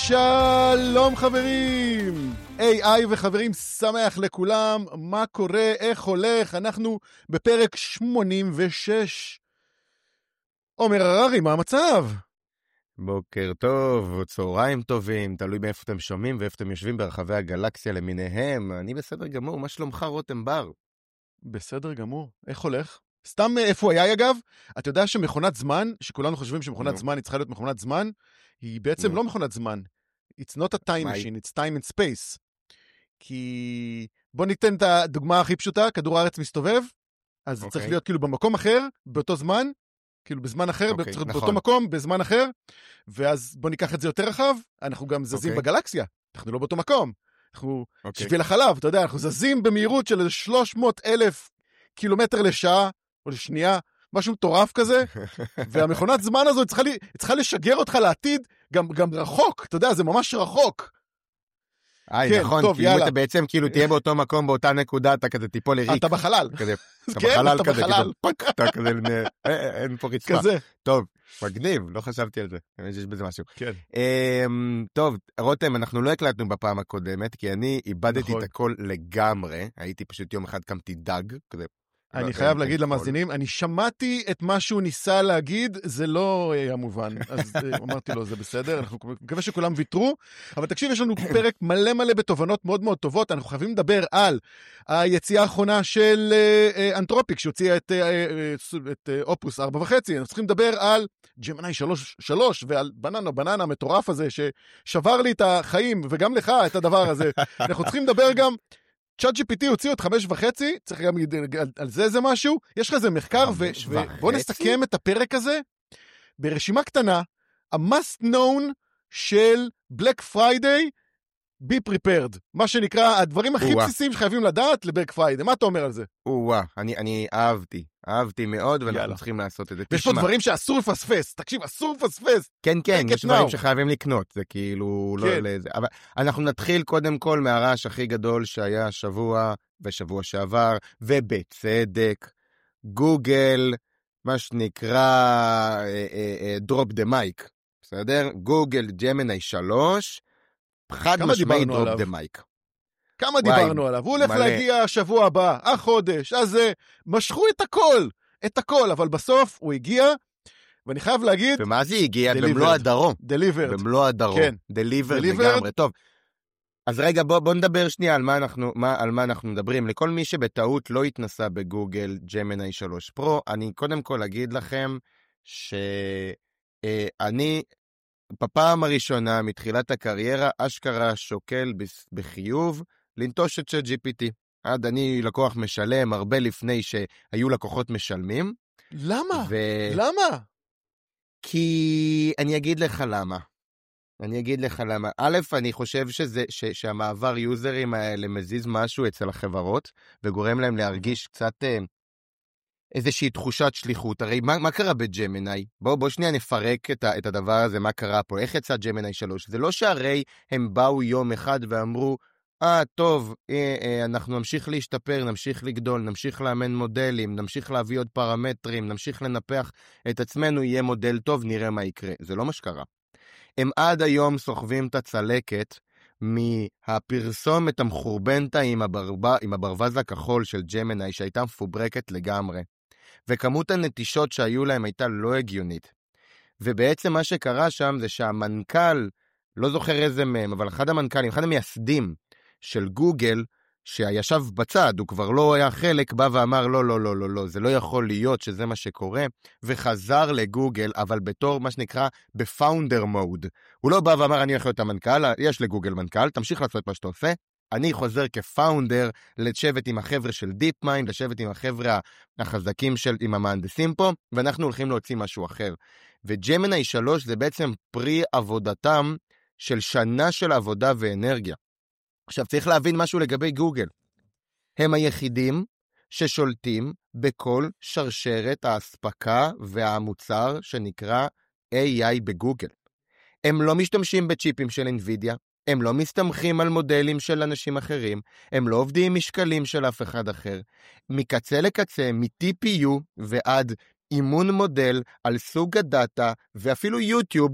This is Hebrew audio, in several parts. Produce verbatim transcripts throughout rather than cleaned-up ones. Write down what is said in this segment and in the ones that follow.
שלום חברים, איי איי וחברים, שמח לכולם, מה קורה, איך הולך, אנחנו בפרק שמונים ושש. עומר הררי, מה המצב? בוקר טוב, צהריים טובים, תלוי מאיפה אתם שומעים ואיפה אתם יושבים ברחבי הגלקסיה למיניהם. אני בסדר גמור, מה שלומך רותם בר? בסדר גמור, איך הולך? סתם איפה היה אגב? אתה יודע שמכונת זמן, שכולנו חושבים שמכונת no. זמן היא צריכה להיות מכונת זמן, היא בעצם no. לא מכונת זמן. It's not a time machine, it's time and space. כי בוא ניתן את הדוגמה הכי פשוטה, כדור הארץ מסתובב, אז okay. צריך להיות כאילו במקום אחר, באותו זמן, כאילו בזמן אחר, okay, צריך להיות נכון. באותו מקום, בזמן אחר, ואז בוא ניקח את זה יותר רחב, אנחנו גם זזים okay. בגלקסיה, אנחנו לא באותו מקום, אנחנו okay. שביל החלב, אתה יודע, אנחנו זזים במהירות של שלוש מאות אלף קילומטר לשעה, או לשנייה, משהו מטורף כזה, והמכונת זמן הזו צריכה, לי, צריכה לשגר אותך לעתיד, גם, גם רחוק, אתה יודע, זה ממש רחוק. איי, כן, נכון, טוב, כי אם אתה בעצם כאילו תהיה באותו מקום, באותה נקודה, אתה כזה טיפול לריק. אתה בחלל. כזה, אתה כן, בחלל אתה כזה, בחלל. פק, אתה כזה, אין פה רצפה. כזה. טוב, מגניב, לא חשבתי על זה, יש בזה משהו. כן. טוב, רותם, אנחנו לא הקלטנו בפעם הקודמת, כי אני איבדתי את הכל לגמרי, הייתי פשוט יום אחד קמתי דג, כזה, אני חייב להגיד למאזינים, אני שמעתי את מה שהוא ניסה להגיד, זה לא היה מובן, אז אמרתי לו, זה בסדר, אנחנו מקווה שכולם ויתרו, אבל תקשיב, יש לנו פרק מלא מלא בתובנות מאוד מאוד טובות, אנחנו חייבים לדבר על היציאה האחרונה של אנתרופיק, שהוציאה את, את אופוס ארבע וחצי, אנחנו צריכים לדבר על ג'מיני שלוש, שלוש, ועל בננה, בננה המטורף הזה, ששבר לי את החיים, וגם לך את הדבר הזה, אנחנו צריכים לדבר גם, צ'אט ג'י פי טי הוציאו את חמש וחצי, צריך גם על, על זה זה משהו, יש לך איזה מחקר, ובוא נסכם את הפרק הזה, ברשימה קטנה, ה-must known של Black Friday, be prepared, מה שנקרא, הדברים הכי בסיסיים שחייבים לדעת ל-Black Friday, מה אתה אומר על זה? וואה, אני, אני אהבתי, אהבתי מאוד, ואנחנו צריכים לעשות את זה. ויש פה דברים שאסור לפספס, תקשיב, אסור לפספס. כן, כן, יש דברים שחייבים לקנות, זה כאילו לא לזה. אבל אנחנו נתחיל קודם כל מהרעש הכי גדול שהיה שבוע ושבוע שעבר, ובצדק, גוגל, מה שנקרא, drop the mic, בסדר? גוגל ג'מיני שלוש, חד משמעי drop the mic. כמה דיברנו עליו, הוא הולך להגיע השבוע הבא, החודש, אז משכו את הכל, את הכל, אבל בסוף הוא הגיע, ואני חייב להגיד, ומה זה הגיע? במלוא הדרום. delivered. במלוא הדרום. כן. delivered לגמרי. טוב, אז רגע, בוא, בוא נדבר שנייה על מה אנחנו, מה, על מה אנחנו מדברים. לכל מי שבטעות לא התנסה בגוגל ג'מיני שלוש פרו, אני קודם כל אגיד לכם, שאני, בפעם הראשונה מתחילת הקריירה, אשכרה שוקל בחיוב, לנטוש את צ'אט ג'י פי טי. עד אני לקוח משלם הרבה לפני שהיו לקוחות משלמים. למה? ו... למה? כי אני אגיד לך למה. אני אגיד לך למה. א', אני חושב שזה, ש... שהמעבר יוזרים האלה מזיז משהו אצל החברות, וגורם להם להרגיש קצת אה, איזושהי תחושת שליחות. הרי מה, מה קרה בג'מיני? בוא, בוא שנייה נפרק את, ה... את הדבר הזה, מה קרה פה. איך יצא ג'מיני שלוש? זה לא שהרי הם באו יום אחד ואמרו, אה, טוב, אה, אה, אנחנו נמשיך להשתפר, נמשיך לגדול, נמשיך לאמן מודלים, נמשיך להביא עוד פרמטרים, נמשיך לנפח את עצמנו, יהיה מודל טוב, נראה מה יקרה. זה לא מה שקרה. הם עד היום סוחבים את הצלקת מהפרסומת המחורבנתה עם, הברבה, עם הברווז הכחול של ג'מיני, שהייתה מפוברקת לגמרי. וכמות הנטישות שהיו להם הייתה לא הגיונית. ובעצם מה שקרה שם זה שהמנכ"ל, לא זוכר איזה מהם, אבל אחד המנכ"לים, אחד המייסדים של גוגל, שישב בצד, הוא כבר לא היה חלק, בא ואמר, לא, לא, לא, לא, לא, זה לא יכול להיות שזה מה שקורה, וחזר לגוגל, אבל בתור מה שנקרא, בפאונדר מוד. הוא לא בא ואמר, אני הולך להיות המנכ"ל, יש לגוגל מנכ"ל, תמשיך לעשות מה שאתה עושה, אני חוזר כפאונדר, לשבת עם החבר'ה של דיפ מיינד, לשבת עם החבר'ה החזקים של, עם המהנדסים פה, ואנחנו הולכים להוציא משהו אחר. וג'מיני שלוש זה בעצם פרי עבודתם של שנה של עבודה ואנרגיה. עכשיו צריך להבין משהו לגבי גוגל. הם היחידים ששולטים בכל שרשרת ההספקה והמוצר שנקרא איי איי בגוגל. הם לא משתמשים בצ'יפים של אינווידיה, הם לא מסתמכים על מודלים של אנשים אחרים, הם לא עובדים עם משקלים של אף אחד אחר. מקצה לקצה, מ-טי פי יו ועד אימון מודל על סוג הדאטה, ואפילו יוטיוב,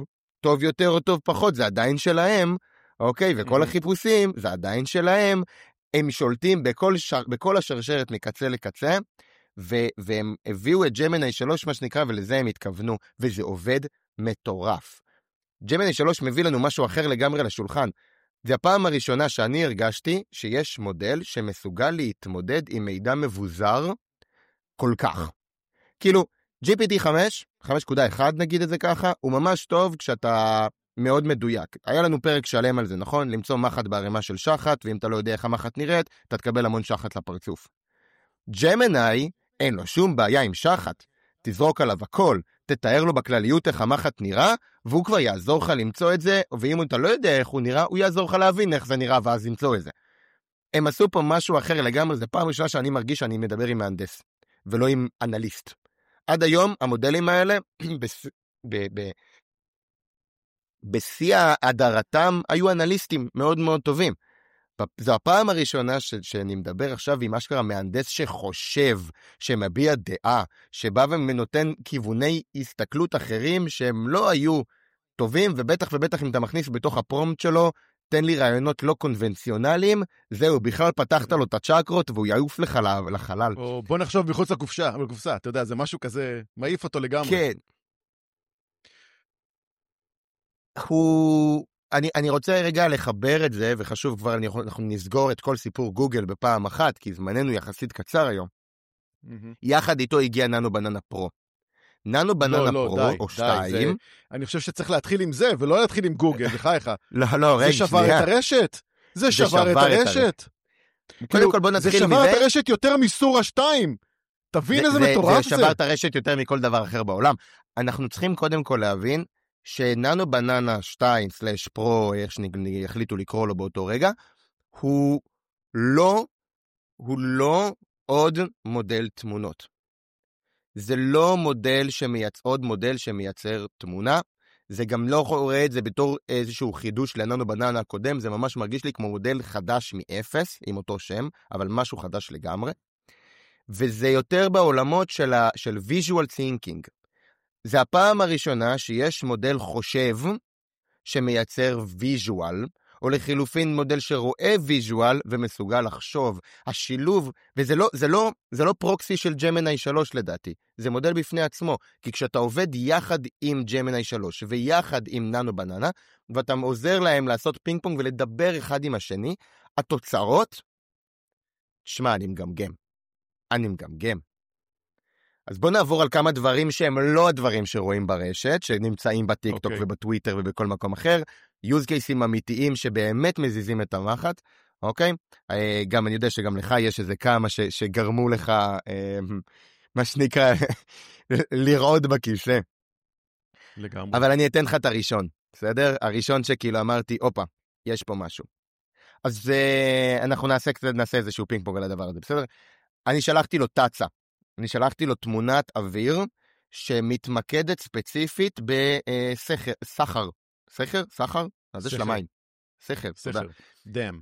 טוב יותר או טוב פחות, זה עדיין שלהם, אוקיי? וכל החיפושים, זה עדיין שלהם, הם שולטים בכל, שר, בכל השרשרת מקצה לקצה, ו- והם הביאו את ג'מיני שלוש, מה שנקרא, ולזה הם התכוונו, וזה עובד מטורף. ג'מיני שלוש מביא לנו משהו אחר לגמרי לשולחן. זה הפעם הראשונה שאני הרגשתי שיש מודל שמסוגל להתמודד עם מידע מבוזר כל כך. כאילו, ג'י פי טי חמש, חמש נקודה אחת נגיד את זה ככה, הוא ממש טוב כשאתה מאוד מדויק. היה לנו פרק שלם על זה, נכון? למצוא מחט בערימה של שחת, ואם אתה לא יודע איך המחט נראית, אתה תקבל המון שחת לפרצוף. ג'מיני, אין לו שום בעיה עם שחת. תזרוק עליו הכל, תתאר לו בכלליות איך המחט נראה, והוא כבר יעזור לך למצוא את זה, ואם אתה לא יודע איך הוא נראה, הוא יעזור לך להבין איך זה נראה, ואז למצוא את זה. הם עשו פה משהו אחר לגמרי, זה פעם ראשונה שאני מרגיש שאני מדבר עם מהנדס, ולא עם אנליסט. עד היום, המודלים האלה, בשיא הדרתם, היו אנליסטים מאוד מאוד טובים. זו הפעם הראשונה ש, שאני מדבר עכשיו עם אשכרה מהנדס שחושב, שמביע דעה, שבא ונותן כיווני הסתכלות אחרים שהם לא היו טובים, ובטח ובטח אם אתה מכניס בתוך הפרומפט שלו, תן לי רעיונות לא קונבנציונליים, זהו, בכלל פתחת לו את הצ'קרות והוא יעוף לך לחלל. או בוא נחשוב מחוץ לקופשה, לקופסה, אתה יודע, זה משהו כזה, מעיף אותו לגמרי. כן. הוא... אני, אני רוצה רגע לחבר את זה, וחשוב כבר, אני, אנחנו נסגור את כל סיפור גוגל בפעם אחת, כי זמננו יחסית קצר היום. Mm-hmm. יחד איתו הגיע ננו בננה פרו. ננו בננה לא, פרו, לא, די, או די, שתיים. זה, אני חושב שצריך להתחיל עם זה, ולא להתחיל עם גוגל, בחייך. לא, לא, רגע, זה שבר שנייה. את הרשת. זה, זה שבר, שבר את הרשת. קודם כל בוא נתחיל מזה. זה שבר את הרשת יותר מסורה שתיים. תבין איזה מטורף זה. זה שבר את הרשת יותר מכל דבר אחר בעולם. אנחנו צריכים קודם כל להבין, שננו בננה שתיים סלש פרו, איך שיחליטו לקרוא לו באותו רגע, הוא לא, הוא לא עוד מודל תמונות. זה לא מודל שמייצ... עוד מודל שמייצר תמונה, זה גם לא רואה את זה בתור איזשהו חידוש לננו בננה הקודם, זה ממש מרגיש לי כמו מודל חדש מאפס, עם אותו שם, אבל משהו חדש לגמרי, וזה יותר בעולמות של, ה... של visual thinking. זה הפעם הראשונה שיש מודל חושב שמייצר ויז'ואל, או לחילופין מודל שרואה ויז'ואל ומסוגל לחשוב. השילוב, וזה לא, זה לא, זה לא פרוקסי של ג'מיני שלוש לדעתי, זה מודל בפני עצמו, כי כשאתה עובד יחד עם ג'מיני שלוש ויחד עם ננו בננה, ואתה עוזר להם לעשות פינג פונג ולדבר אחד עם השני, התוצאות, תשמע, אני מגמגם. אני מגמגם. אז בוא נעבור על כמה דברים שהם לא הדברים שרואים ברשת, שנמצאים בטיקטוק okay. ובטוויטר ובכל מקום אחר, use cases אמיתיים שבאמת מזיזים את המחט, אוקיי? Okay? גם אני יודע שגם לך יש איזה כמה ש, שגרמו לך, אה, מה שנקרא, לרעוד בכיסא. לגמרי. אבל אני אתן לך את הראשון, בסדר? הראשון שכאילו אמרתי, אופה, יש פה משהו. אז אה, אנחנו נעשה קצת, נעשה איזשהו פינג פונג על הדבר הזה, בסדר? אני שלחתי לו טאצה. אני שלחתי לו תמונת אוויר שמתמקדת ספציפית בסחר, סחר, סחר, סחר? אז זה של המים. סחר, תודה. דם.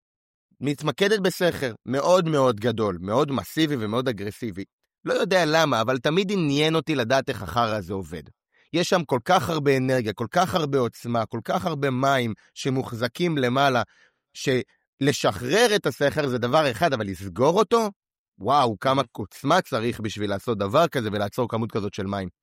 מתמקדת בסחר, מאוד מאוד גדול, מאוד מסיבי ומאוד אגרסיבי. לא יודע למה, אבל תמיד עניין אותי לדעת איך החרא הזה עובד. יש שם כל כך הרבה אנרגיה, כל כך הרבה עוצמה, כל כך הרבה מים שמוחזקים למעלה, שלשחרר את הסחר זה דבר אחד, אבל לסגור אותו, וואו, כמה עוצמה צריך בשביל לעשות דבר כזה ולעצור כמות כזאת של מים.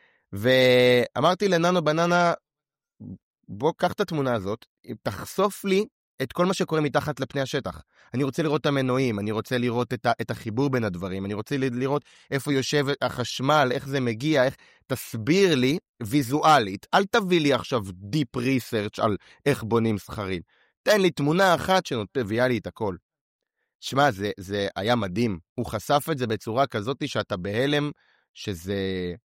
ואמרתי לננו בננה, בוא קח את התמונה הזאת, תחשוף לי את כל מה שקורה מתחת לפני השטח. אני רוצה לראות את המנועים, אני רוצה לראות את, ה, את החיבור בין הדברים, אני רוצה לראות איפה יושב החשמל, איך זה מגיע, איך... תסביר לי ויזואלית, אל תביא לי עכשיו דיפ ריסרצ' על איך בונים סחרים. תן לי תמונה אחת שנותביאה לי את הכל. שמע, זה, זה היה מדהים. הוא חשף את זה בצורה כזאת שאתה בהלם שזה,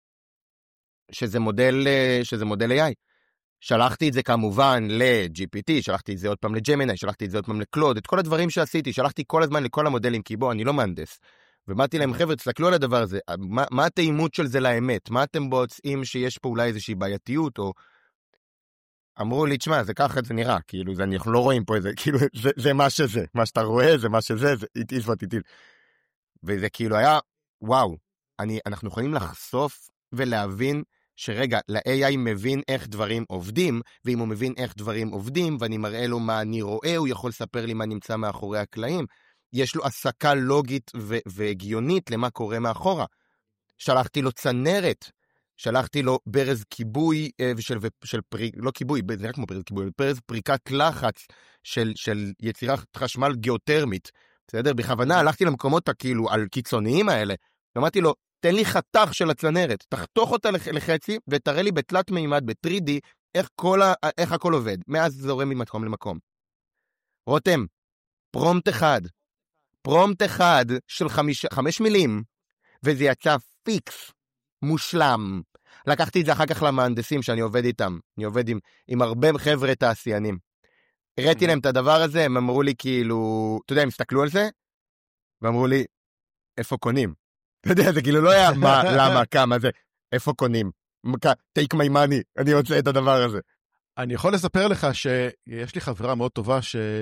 שזה מודל, שזה מודל איי איי. שלחתי את זה כמובן ל-ג'י פי טי, שלחתי את זה עוד פעם לג'מיני, שלחתי את זה עוד פעם לקלוד, את כל הדברים שעשיתי, שלחתי כל הזמן לכל המודלים, כי בוא, אני לא מהנדס. ואמרתי להם, חבר'ה, תסתכלו על הדבר הזה, מה, מה התאימות של זה לאמת? מה אתם בוצעים שיש פה אולי איזושהי בעייתיות, או... אמרו לי, תשמע, זה ככה זה נראה, כאילו, זה, אנחנו לא רואים פה איזה, כאילו, זה, זה מה שזה, מה שאתה רואה, זה מה שזה, זה it is what it is. וזה כאילו היה, וואו, אני, אנחנו יכולים לחשוף ולהבין שרגע, ל-איי איי מבין איך דברים עובדים, ואם הוא מבין איך דברים עובדים, ואני מראה לו מה אני רואה, הוא יכול לספר לי מה נמצא מאחורי הקלעים. יש לו הסקה לוגית ו- והגיונית למה קורה מאחורה. שלחתי לו צנרת, שלחתי לו ברז כיבוי, ושל, ושל פרי, לא כיבוי, זה נראה כמו ברז כיבוי, ברז פריקת לחץ של, של יצירת חשמל גיאותרמית. בסדר? בכוונה הלכתי למקומות הכאילו על קיצוניים האלה, ואמרתי לו, תן לי חתך של הצנרת, תחתוך אותה לחצי, ותראה לי בתלת מימד, ב-תרי די, איך, כל ה, איך הכל עובד. מאז זורם ממקום למקום. רותם, פרומט אחד, פרומט אחד של חמיש, חמש מילים, וזה יצא פיקס, מושלם. לקחתי את זה אחר כך למהנדסים שאני עובד איתם. אני עובד עם, עם הרבה חבר'ה תעשיינים. הראיתי להם את הדבר הזה, הם אמרו לי כאילו, אתה יודע, הם הסתכלו על זה, ואמרו לי, איפה קונים? אתה יודע, זה כאילו לא היה מה, למה, כמה, זה, איפה קונים? take my money, אני רוצה את הדבר הזה. אני יכול לספר לך שיש לי חברה מאוד טובה,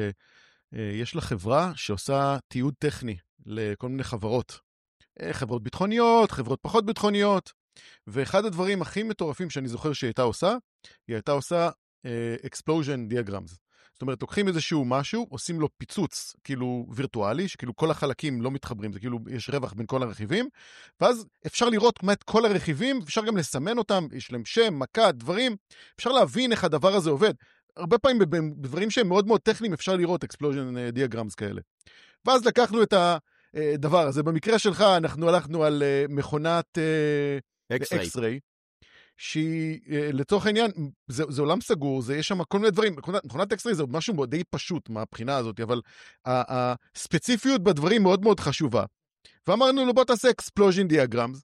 שיש לה חברה שעושה תיעוד טכני לכל מיני חברות. חברות ביטחוניות, חברות פחות ביטחוניות, ואחד הדברים הכי מטורפים שאני זוכר שהיא הייתה עושה, היא הייתה עושה uh, explosion diagrams. זאת אומרת, לוקחים איזשהו משהו, עושים לו פיצוץ, כאילו וירטואלי, שכאילו כל החלקים לא מתחברים, זה כאילו יש רווח בין כל הרכיבים, ואז אפשר לראות כמעט כל הרכיבים, אפשר גם לסמן אותם, יש להם שם, מכה, דברים, אפשר להבין איך הדבר הזה עובד. הרבה פעמים בדברים שהם מאוד מאוד טכניים, אפשר לראות explosion diagrams כאלה. ואז לקחנו את הדבר הזה. במקרה שלך, אנחנו הלכנו על מכונת אקס-ריי, שהיא, לצורך העניין, זה, זה עולם סגור, זה יש שם כל מיני דברים, מכונת, מכונת אקס-ריי זה משהו די פשוט מהבחינה הזאת, אבל הספציפיות בדברים מאוד מאוד חשובה. ואמרנו לו, בוא תעשה explosion diagrams,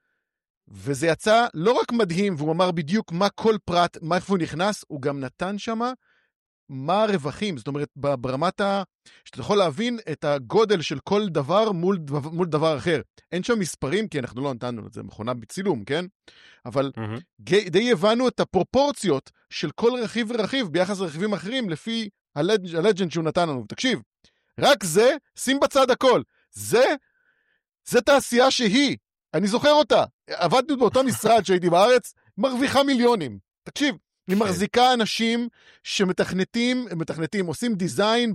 וזה יצא לא רק מדהים, והוא אמר בדיוק מה כל פרט, מה איפה הוא נכנס, הוא גם נתן שמה מה הרווחים, זאת אומרת, ברמת ה... שאתה יכול להבין את הגודל של כל דבר מול, מול דבר אחר. אין שם מספרים, כי אנחנו לא נתנו את זה, מכונה בצילום, כן? אבל mm-hmm. די הבנו את הפרופורציות של כל רכיב ורכיב ביחס לרכיבים אחרים, לפי הלג... הלג'נד שהוא נתן לנו. תקשיב, רק זה, שים בצד הכל. זה, זה תעשייה שהיא, אני זוכר אותה, עבדתי באותו משרד שהייתי בארץ, מרוויחה מיליונים. תקשיב, היא מחזיקה אנשים שמתכנתים, מתכנתים, עושים דיזיין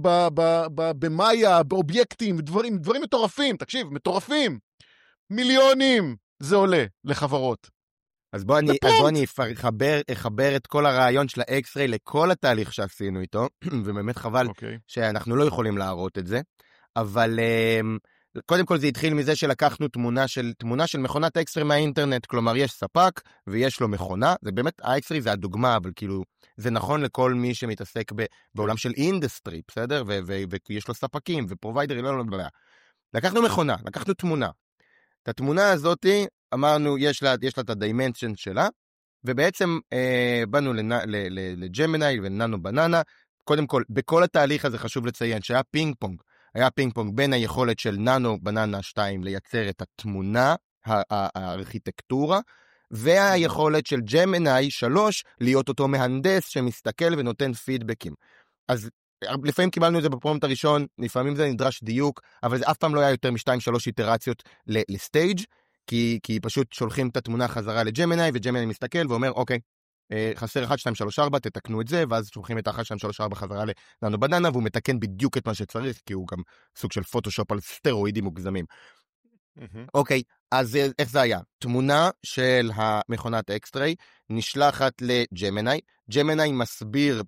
במאיה, באובייקטים, דברים, דברים מטורפים, תקשיב, מטורפים. מיליונים זה עולה לחברות. אז בוא אני, אז בוא אני אחבר, אחבר את כל הרעיון של האקס-ריי לכל התהליך שעשינו איתו, ובאמת חבל okay. שאנחנו לא יכולים להראות את זה, אבל קודם כל זה התחיל מזה שלקחנו תמונה של, תמונה של מכונת אקס-ריי מהאינטרנט, כלומר יש ספק ויש לו מכונה, זה באמת, האקס-ריי זה הדוגמה, אבל כאילו זה נכון לכל מי שמתעסק ב, בעולם של אינדסטרי, בסדר? ו, ו, ויש לו ספקים ופרוביידרים, לא, לא, לא, לא. לקחנו מכונה, לקחנו תמונה. את התמונה הזאת אמרנו, יש לה, יש לה את הדיימנשן שלה, ובעצם אה, באנו לג'מיני וננו בננה. קודם כל, בכל התהליך הזה חשוב לציין שהיה פינג פונג, היה פינג פונג בין היכולת של ננו בננה שתיים לייצר את התמונה, הארכיטקטורה, והיכולת של ג'מיני שלוש להיות אותו מהנדס שמסתכל ונותן פידבקים. אז לפעמים קיבלנו את זה בפרומט הראשון, לפעמים זה נדרש דיוק, אבל זה אף פעם לא היה יותר משתיים שלוש איטרציות לסטייג', כי, כי פשוט שולחים את התמונה חזרה לג'מיני, וג'מיני מסתכל ואומר, אוקיי, חסר אחת, שתיים, שלוש, ארבע, תתקנו את זה, ואז שולחים את אחת, שתיים, שלוש, ארבע חזרה לננו בננה, והוא מתקן בדיוק את מה שצריך, כי הוא גם סוג של פוטושופ על סטרואידים מוגזמים. אוקיי, אז איך זה היה? תמונה של המכונת אקס-ריי נשלחת לג'מיני, ג'מיני מסביר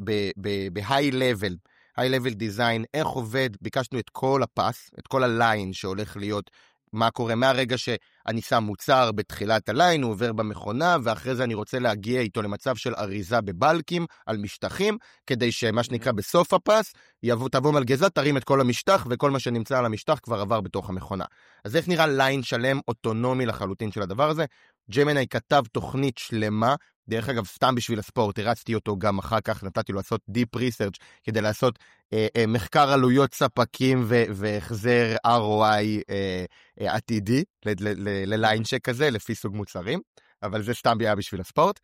ב-high level, high level design, איך עובד, ביקשנו את כל הפס, את כל הליין שהולך להיות, מה קורה מהרגע שאני שם מוצר בתחילת הליין, הוא עובר במכונה, ואחרי זה אני רוצה להגיע איתו למצב של אריזה בבלקים, על משטחים, כדי שמה שנקרא בסוף הפס, יבוא, תבוא מלגזה, תרים את כל המשטח, וכל מה שנמצא על המשטח כבר עבר בתוך המכונה. אז איך נראה ליין שלם, אוטונומי לחלוטין של הדבר הזה? ג'מיני כתב תוכנית שלמה, דרך אגב, סתם בשביל הספורט, הרצתי אותו גם אחר כך, נתתי לו לעשות Deep Research, כדי לעשות אה, אה, מחקר עלויות ספקים ו- והחזר אר או איי אה, אה, עתידי, לליינצ'ק כזה, לפי סוג מוצרים, אבל זה סתם היה בשביל הספורט.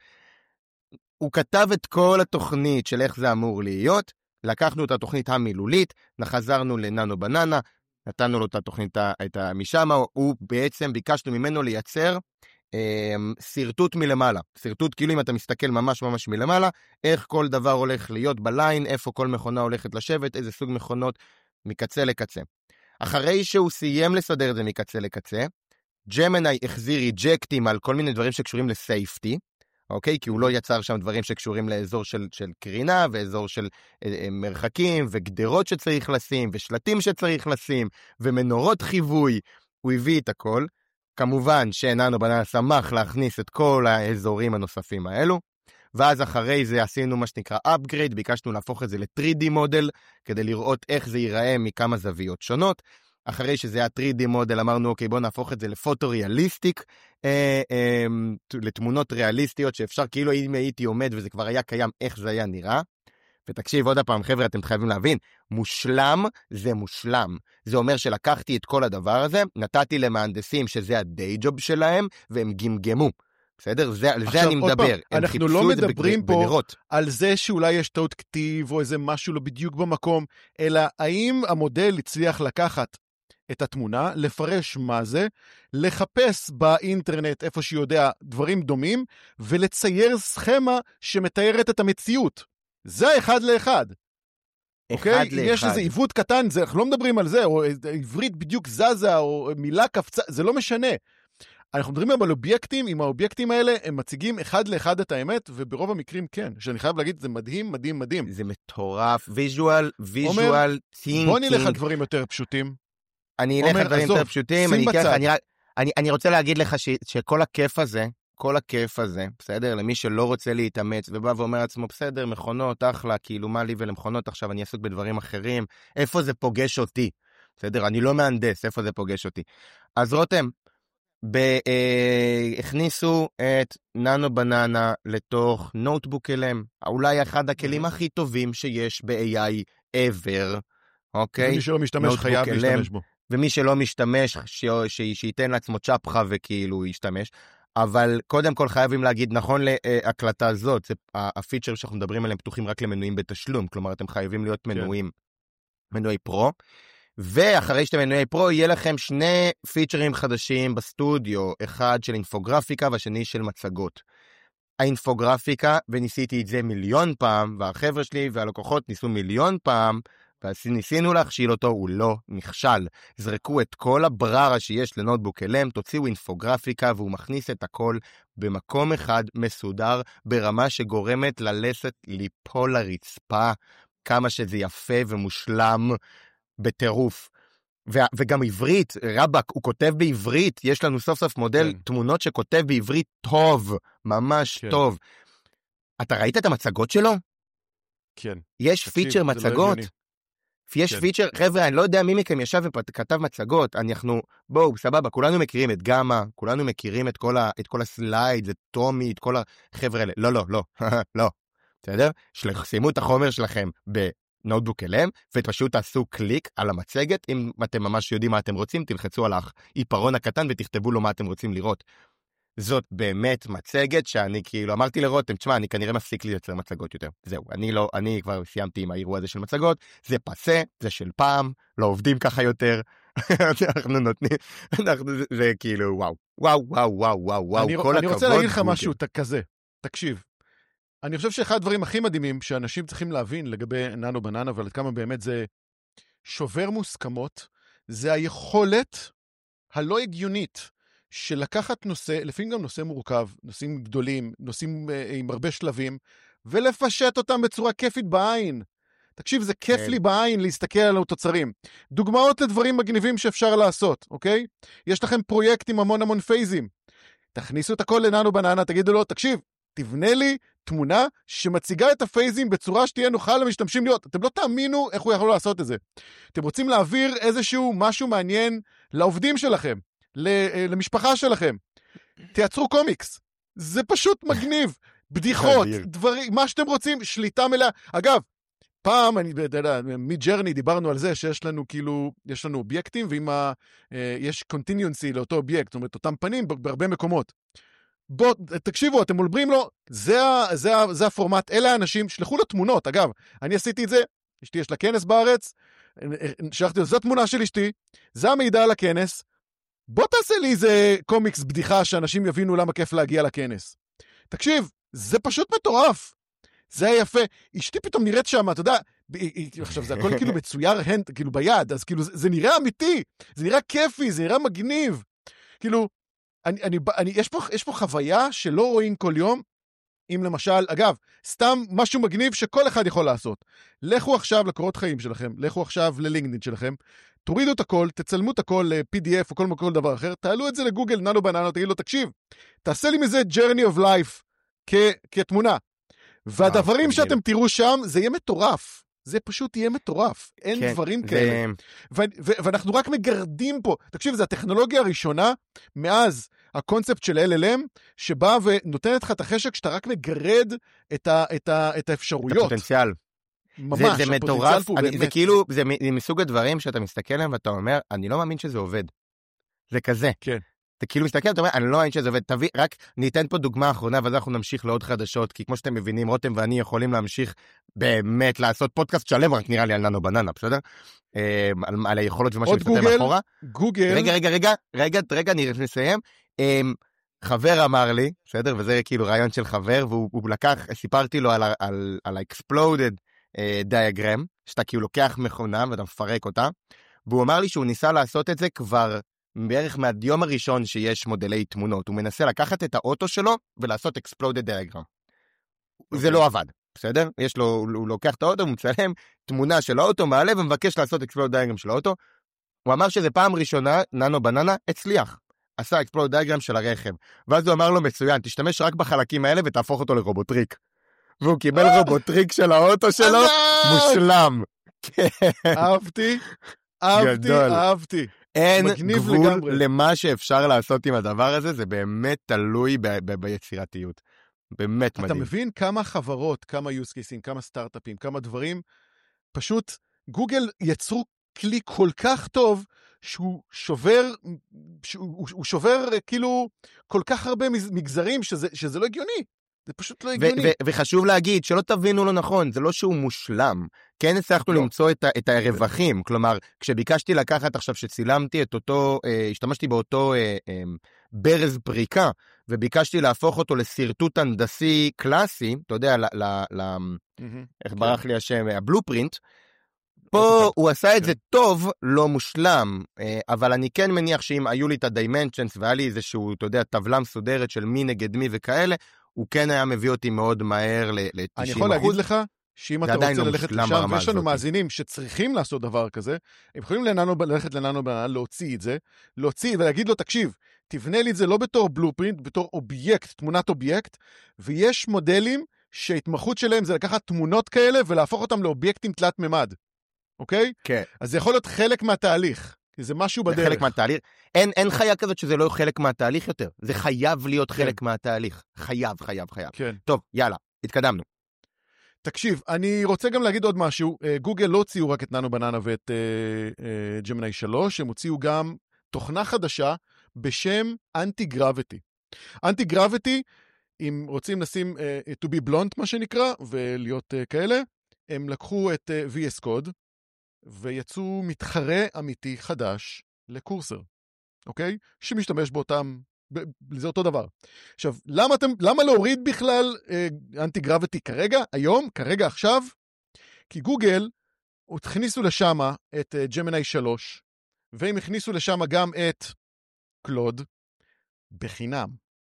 הוא כתב את כל התוכנית של איך זה אמור להיות, לקחנו את התוכנית המילולית, נחזרנו לננו בננה, נתנו לו את התוכנית את משם, הוא בעצם ביקשנו ממנו לייצר סרטוט מלמעלה, סרטוט כאילו אם אתה מסתכל ממש ממש מלמעלה, איך כל דבר הולך להיות בליין, איפה כל מכונה הולכת לשבת, איזה סוג מכונות מקצה לקצה. אחרי שהוא סיים לסדר את זה מקצה לקצה, ג'מיני החזיר ריג'קטים על כל מיני דברים שקשורים לסייפטי, אוקיי? כי הוא לא יצר שם דברים שקשורים לאזור של, של קרינה, ואזור של אה, מרחקים, וגדרות שצריך לשים, ושלטים שצריך לשים, ומנורות חיווי, הוא הביא את הכל. כמובן שננו בננה שמח להכניס את כל האזורים הנוספים האלו, ואז אחרי זה עשינו מה שנקרא upgrade, ביקשנו להפוך את זה ל-תרי די מודל, כדי לראות איך זה ייראה מכמה זוויות שונות. אחרי שזה היה תרי די מודל, אמרנו, אוקיי, בואו נהפוך את זה לפוטו-ריאליסטיק, אה, אה, לתמונות ריאליסטיות, שאפשר כאילו אם הייתי עומד, וזה כבר היה קיים, איך זה היה נראה. ותקשיב עוד הפעם, חבר'ה, אתם חייבים להבין, מושלם זה מושלם. זה אומר שלקחתי את כל הדבר הזה, נתתי למהנדסים שזה הדיי ג'וב שלהם, והם גמגמו. בסדר? זה, על זה אני מדבר. פעם, אנחנו לא מדברים פה בנרות. על זה שאולי יש טעות כתיב, או איזה משהו לא בדיוק במקום, אלא האם המודל הצליח לקחת את התמונה, לפרש מה זה, לחפש באינטרנט איפה שיודע דברים דומים, ולצייר סכמה שמתארת את המציאות. זה אחד לאחד. אוקיי? אם יש איזה עיוות קטן, זה, אנחנו לא מדברים על זה, או עברית בדיוק זזה, או מילה קפצה, זה לא משנה. אנחנו מדברים על אובייקטים, עם האובייקטים האלה, הם מציגים אחד לאחד את האמת, וברוב המקרים כן. שאני חייב להגיד, זה מדהים, מדהים, מדהים. זה מטורף, ויז'ואל, ויז'ואל, תינקינג. בוא נלך על דברים יותר פשוטים. אני אלך על דברים יותר פשוטים, אני, כך, אני, אני, אני רוצה להגיד לך ש, שכל הכיף הזה, כל הכיף הזה, בסדר? למי שלא רוצה להתאמץ, ובא ואומר עצמו, בסדר, מכונות, אחלה, כאילו מה לי ולמכונות, עכשיו אני אעסוק בדברים אחרים, איפה זה פוגש אותי? בסדר? אני לא מהנדס, איפה זה פוגש אותי? אז רותם, ב- אה, הכניסו את ננו בננה לתוך נוטבוק אלם, אולי אחד הכלים הכי טובים שיש ב-איי איי ever, אוקיי? ומי שלא משתמש חייב להשתמש בו. ומי שלא משתמש, ש- ש- שייתן לעצמו צ'פחה וכאילו ישתמש, אבל קודם כל חייבים להגיד, נכון להקלטה הזאת, זה הפיצ'ר שאנחנו מדברים עליהם פתוחים רק למנויים בתשלום, כלומר אתם חייבים להיות מנויים, כן. מנועי פרו, ואחרי שאתם מנועי פרו, יהיה לכם שני פיצ'רים חדשים בסטודיו, אחד של אינפוגרפיקה והשני של מצגות. האינפוגרפיקה, וניסיתי את זה מיליון פעם, והחבר'ה שלי והלקוחות ניסו מיליון פעם, וניסינו להכשיל אותו, הוא לא נכשל. זרקו את כל הבררה שיש לנוטבוק אלם, תוציאו אינפוגרפיקה, והוא מכניס את הכל במקום אחד מסודר, ברמה שגורמת ללסת ליפול לרצפה, כמה שזה יפה ומושלם בטירוף. ו- וגם עברית, רבק, הוא כותב בעברית, יש לנו סוף סוף מודל כן. תמונות שכותב בעברית טוב, ממש כן. טוב. אתה ראית את המצגות שלו? כן. יש תקשיב, פיצ'ר מצגות? לא יש כן. פיצ'ר, חבר'ה, אני לא יודע מי מכם ישב וכתב מצגות, אנחנו, בואו, סבבה, כולנו מכירים את גאמה, כולנו מכירים את כל, ה- את כל הסלייד, את טומי, את כל החבר'ה האלה. לא, לא, לא, לא. בסדר? שימו את החומר שלכם בנוטבוק אלם, ופשוט תעשו קליק על המצגת, אם אתם ממש יודעים מה אתם רוצים, תלחצו על העיפרון הקטן ותכתבו לו מה אתם רוצים לראות. זאת באמת מצגת שאני כאילו אמרתי לרותם, תשמע, אני כנראה מפסיק לייצר מצגות יותר. זהו, אני לא, אני כבר סיימתי עם האירוע הזה של מצגות, זה פסה, זה של פעם, לא עובדים ככה יותר. אנחנו נותנים, אנחנו, זה, זה כאילו וואו, וואו, וואו, וואו, וואו, וואו, אני, כל אני הכבוד. רוצה להגיד לך משהו כזה, תקשיב. אני חושב שאחד הדברים הכי מדהימים שאנשים צריכים להבין לגבי ננו בננה, ועל כמה באמת זה שובר מוסכמות, זה היכולת הלא הגיונית של לקחת נושא, לפעמים גם נושא מורכב, נושאים גדולים, נושאים אה, עם הרבה שלבים, ולפשט אותם בצורה כיפית בעין. תקשיב, זה כיף לי בעין להסתכל על התוצרים. דוגמאות לדברים מגניבים שאפשר לעשות, אוקיי? יש לכם פרויקט עם המון המון פייזים. תכניסו את הכל לננו בננה, תגידו לו, תקשיב, תבנה לי תמונה שמציגה את הפייזים בצורה שתהיה נוחה למשתמשים להיות. אתם לא תאמינו איך הוא יכול לעשות את זה. אתם רוצים להעביר איזשהו משהו מעניין לעובדים שלכם, למשפחה שלכם. תייצרו קומיקס. זה פשוט מגניב. בדיחות, דברים, מה שאתם רוצים, שליטה מלאה. אגב, פעם, אני יודע, מג'רני דיברנו על זה שיש לנו כאילו, יש לנו אובייקטים, ואם ה, יש קונטיניונסי לאותו אובייקט, זאת אומרת, אותם פנים בהרבה מקומות. בוא, תקשיבו, אתם מולברים לו, זה, זה, זה הפורמט, אלה האנשים, שלחו לו תמונות, אגב, אני עשיתי את זה, אשתי יש לה כנס בארץ, שלחתי לו, זו תמונה של אשתי, זה המידע על הכנס, בוא תעשה לי איזה קומיקס בדיחה שאנשים יבינו למה כיף להגיע לכנס. תקשיב, זה פשוט מטורף. זה היה יפה. אשתי פתאום נראית שם, אתה יודע, עכשיו זה הכל כאילו מצויר הנד, כאילו ביד, אז כאילו זה, זה נראה אמיתי, זה נראה כיפי, זה נראה מגניב. כאילו, אני, אני, אני, יש פה, יש פה חוויה שלא רואים כל יום, אם למשל, אגב, סתם משהו מגניב שכל אחד יכול לעשות. לכו עכשיו לקורות חיים שלכם, לכו עכשיו ללינקדאין שלכם, תורידו את הכל, תצלמו את הכל ל-פי די אף או כל, כל דבר אחר, תעלו את זה לגוגל, ננו בננו, תגיד לו, תקשיב, תעשה לי מזה journey of life כ- כתמונה. והדברים שאתם תראו שם, זה יהיה מטורף. זה פשוט יהיה מטורף. אין כן, דברים כאלה. ו- ו- ואנחנו רק מגרדים פה. תקשיב, זו הטכנולוגיה הראשונה, מאז הקונספט של אל אל אם, שבא ונותנת לך את החשק, שאתה רק מגרד את, ה- את, ה- את האפשרויות. את הפוטנציאל. ממש, זה, זה מטורף. אני, זה כאילו, זה מסוג הדברים שאתה מסתכל עליהם, ואתה אומר, אני לא מאמין שזה עובד. זה כזה. כן. אתה כאילו מסתכל, אתה אומר, אני לא מאמין שזה עובד, תביא, רק ניתן פה דוגמה אחרונה, ואז אנחנו נמשיך לעוד חדשות, כי כמו שאתם מבינים, רותם ואני יכולים להמשיך באמת לעשות פודקאסט שלם, רק נראה לי על ננו בננה, בסדר? על, על היכולות ומה שמסתכל מאחורה. גוגל. רגע, רגע, רגע, רגע, רגע, אני נסיים. חבר אמר לי, בסדר? וזה כאילו רעיון של חבר, והוא לקח, סיפרתי לו על, על, על ה-exploded diagram, שאתה כאילו לוקח מכונה ואתה מפרק אותה, והוא אמר לי שהוא ניסה לעשות את זה כבר בערך מהדיום הראשון שיש מודלי תמונות. הוא מנסה לקחת את האוטו שלו ולעשות exploded diagram. זה לא עבד, בסדר? יש לו, הוא לוקח את האוטו, הוא מצלם תמונה של האוטו, מעלה ומבקש לעשות exploded diagram של האוטו. הוא אמר שזה פעם ראשונה, ננו בננה, הצליח. עשה exploded diagram של הרכב. ואז הוא אמר לו, מצוין, תשתמש רק בחלקים האלה ותהפוך אותו לרובוטריק. והוא קיבל רובוטריק של האוטו שלו, מושלם. אהבתי, אהבתי, אהבתי. אין גבול למה שאפשר לעשות עם הדבר הזה, זה באמת תלוי ב- ב- ביצירתיות. באמת מדהים. אתה מבין כמה חברות, כמה use cases, כמה סטארט-אפים, כמה דברים, פשוט גוגל יצרו כלי כל כך טוב, שהוא שובר, שהוא, הוא שובר כאילו כל כך הרבה מגזרים, שזה, שזה לא הגיוני. זה פשוט לא הגיוני. ו- ו- וחשוב להגיד, שלא תבינו לא נכון, זה לא שהוא מושלם. כן הצלחנו לא. למצוא את, ה- את הרווחים, כלומר, כשביקשתי לקחת עכשיו שצילמתי את אותו, אה, השתמשתי באותו אה, אה, ברז פריקה, וביקשתי להפוך אותו לסרטוט הנדסי קלאסי, אתה יודע, ל- ל- ל- mm-hmm. איך כן. ברח לי השם, הבלופרינט, פה הוא עשה את זה טוב, לא מושלם, אבל אני כן מניח שאם היו לי את הדיימנשנס, והיה לי איזשהו, אתה יודע, טבלה מסודרת של מי נגד מי וכאלה, הוא כן היה מביא אותי מאוד מהר ל-תשעים אחוז. אני יכול להגיד לך, שאם אתה רוצה ללכת לשם, ויש לנו מאזינים שצריכים לעשות דבר כזה, הם יכולים ללכת לננו בננה, להוציא את זה, להוציא ולהגיד לו, תקשיב, תבנה לי את זה לא בתור בלופרינט, בתור אובייקט, תמונת אובייקט, ויש מודלים שההתמחות שלהם זה לקחת תמונות כאלה, ולהפוך אותם לאובייקטים תלת ממד. אוקיי? כן. אז זה יכול להיות חלק מהתהליך, כי זה משהו בדרך. זה חלק מהתהליך. אין, אין חיה כזאת שזה לא חלק מהתהליך יותר. זה חייב להיות חלק כן. מהתהליך. חייב, חייב, חייב. כן. טוב, יאללה, התקדמנו. תקשיב, אני רוצה גם להגיד עוד משהו. גוגל לא הוציאו רק את ננו בננה ואת ג'מיני שלוש, הם הוציאו גם תוכנה חדשה בשם אנטי גרביטי. אנטי גרביטי, אם רוצים לשים uh, to be blunt, מה שנקרא, ולהיות uh, כאלה, הם לקחו את uh, וי אס Code, ויצאו מתחרה אמיתי חדש לקורסר, אוקיי? שמשתמש באותם, זה אותו דבר. עכשיו, למה, אתם, למה להוריד בכלל אנטי גרביטי כרגע, היום, כרגע עכשיו? כי גוגל הכניסו לשם את ג'מיני שלוש, והם הכניסו לשם גם את קלוד, בחינם.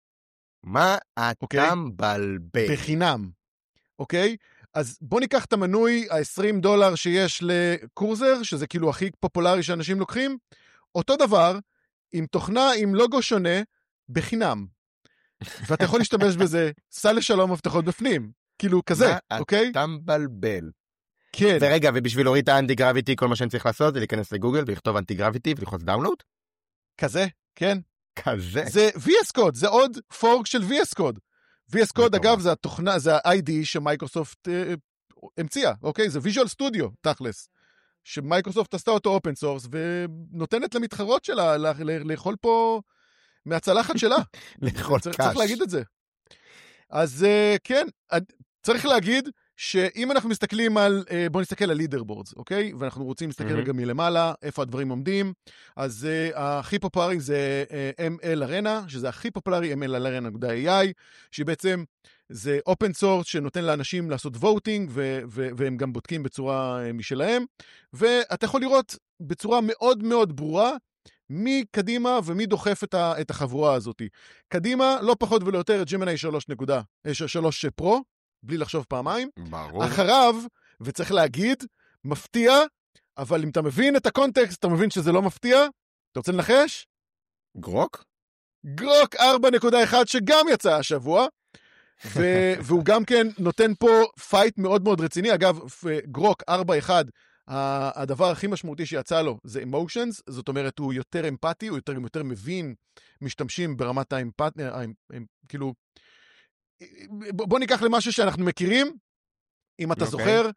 מה אתה מבלבל? בחינם, אוקיי? אז בוא ניקח את המנוי ה-עשרים דולר שיש לקורסר, שזה כאילו הכי פופולרי שאנשים לוקחים, אותו דבר, עם תוכנה, עם לוגו שונה, בחינם. ואתה יכול להשתמש בזה, סע לשלום מבטחות בפנים. כאילו כזה, אוקיי? מה אתה מבלבל? כן. ורגע, ובשביל להוריד את האנטי גרביטי, כל מה שאני צריך לעשות זה להיכנס לגוגל ולכתוב אנטי גרביטי וללחוץ דאונלוד? כזה, כן. כזה. זה וי אס Code, זה עוד פורק של וי אס Code. וי אס Code, אגב, זה התוכנה, זה ה-איי די שמייקרוסופט אה, המציאה, אוקיי? זה ויז'ואל סטודיו, תכלס. שמייקרוסופט עשתה אותו אופן סורס, ונותנת למתחרות שלה לה, לה, לאכול פה מהצלחת שלה. לאכול קש. צריך להגיד את זה. אז uh, כן, צריך להגיד שאם אנחנו מסתכלים על, בואו נסתכל על לידרבורדס, אוקיי? ואנחנו רוצים להסתכל רגע מלמעלה, איפה הדברים עומדים. אז הכי פופולרי זה אם אל Arena, שזה הכי פופולרי, אם אל Arena נקודה איי איי, שבעצם זה אופן סורס שנותן לאנשים לעשות voting, ו- ו- והם גם בודקים בצורה משלהם. ואתה יכול לראות בצורה מאוד מאוד ברורה, מי קדימה ומי דוחף את, ה- את החבורה הזאת. קדימה, לא פחות ולא יותר, את ג'מיני שלוש פרו, בלי לחשוב פעמיים. ברור. אחריו, וצריך להגיד, מפתיע, אבל אם אתה מבין את הקונטקסט, אתה מבין שזה לא מפתיע. אתה רוצה לנחש? גרוק? גרוק ארבע נקודה אחת שגם יצא השבוע, ו- והוא גם כן נותן פה פייט מאוד מאוד רציני. אגב, גרוק ארבע נקודה אחת, הדבר הכי משמעותי שיצא לו זה emotions, זאת אומרת, הוא יותר אמפתי, הוא יותר, יותר מבין משתמשים ברמת האמפתיה, כאילו, בוא ניקח למשהו שאנחנו מכירים, אם אתה okay. זוכר,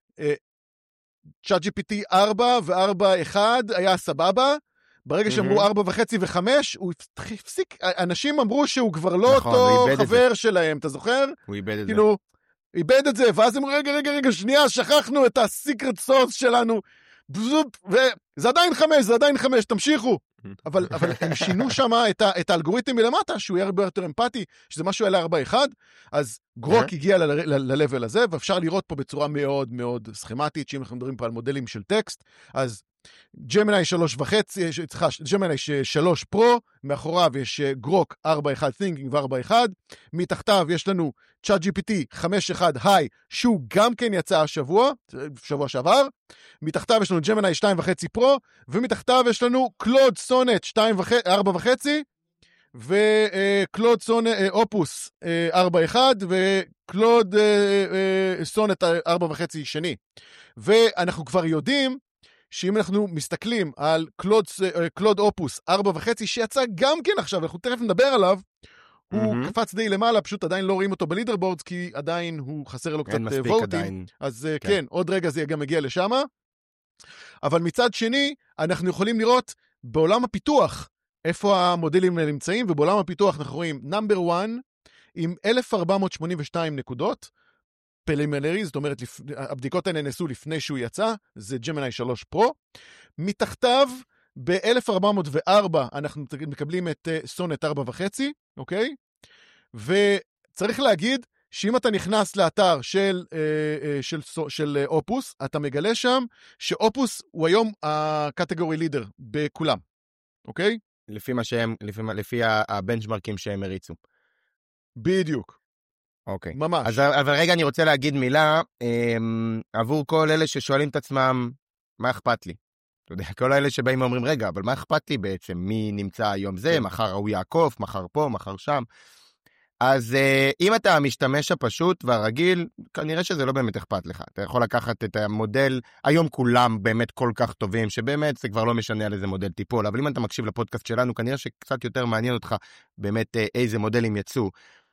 ChatGPT ארבע ו-ארבע נקודה אחת היה סבבה, ברגע שאמרו ארבע וחצי וחמש, הוא הפסיק, אנשים אמרו שהוא כבר לא נכון, אותו חבר שלהם, אתה זוכר? הוא איבד את כאילו, זה. איבד את זה, ואז הם רגע, רגע, רגע, שנייה, שכחנו את הסיקרט סורס שלנו, וזה עדיין חמש, זה עדיין חמש, תמשיכו. אבל, אבל הם שינו שם את, ה, את האלגוריתם מלמטה, שהוא יהיה הרבה יותר אמפתי, שזה משהו אלה ארבע אחד, אז גרוק הגיע ל-level הזה, ואפשר לראות פה בצורה מאוד מאוד סכמטית, שאם אנחנו מדברים פה על מודלים של טקסט, אז ג'מיני שלוש וחצי, סליחה, ג'מיני שלוש פרו, מאחוריו יש גרוק ארבע נקודה אחת Thinking ו-ארבע נקודה אחת, מתחתיו יש לנו ChatGPT חמש נקודה אחת High, שהוא גם כן יצא השבוע, שבוע שעבר, מתחתיו יש לנו ג'מיני שתיים נקודה חמש פרו, ומתחתיו יש לנו קלוד סונט ארבע נקודה חמש, וקלוד סונט אופוס ארבע נקודה אחת, וקלוד סונט ארבע נקודה חמש שני. ואנחנו כבר יודעים, שאם אנחנו מסתכלים על קלוד, קלוד אופוס ארבע וחצי, שיצא גם כן עכשיו, אנחנו תכף נדבר עליו, הוא mm-hmm. קפץ די למעלה, פשוט עדיין לא רואים אותו בלידרבורדס, כי עדיין הוא חסר לו קצת ווטים, אז כן. כן, עוד רגע זה גם מגיע לשם, אבל מצד שני, אנחנו יכולים לראות בעולם הפיתוח, איפה המודלים נמצאים, ובעולם הפיתוח אנחנו רואים נאמבר אחת, עם אלף ארבע מאות שמונים ושתיים נקודות, פלימינרי, זאת אומרת, הבדיקות האלה נעשו לפני שהוא יצא, זה ג'מיני שלוש פרו. מתחתיו, ב-אלף ארבע מאות וארבע, אנחנו מקבלים את סונט ארבע וחצי, אוקיי? וצריך להגיד, שאם אתה נכנס לאתר של, של, של, של אופוס, אתה מגלה שם, שאופוס הוא היום הקטגורי לידר בכולם, אוקיי? לפי מה שהם, לפי, לפי הבנצ'מרקים שהם הריצו. בדיוק. אוקיי. ממש. אז, אבל רגע אני רוצה להגיד מילה, אמ, עבור כל אלה ששואלים את עצמם, מה אכפת לי? אתה יודע, כל אלה שבאים ואומרים, רגע, אבל מה אכפת לי בעצם? מי נמצא היום זה, מחר הוא יעקוף, מחר פה, מחר שם. אז אם אתה המשתמש הפשוט והרגיל, כנראה שזה לא באמת אכפת לך. אתה יכול לקחת את המודל, היום כולם באמת כל כך טובים, שבאמת זה כבר לא משנה על איזה מודל טיפול, אבל אם אתה מקשיב לפודקאסט שלנו, כנראה שקצת יותר מעניין אותך באמת איזה מודלים יצאו.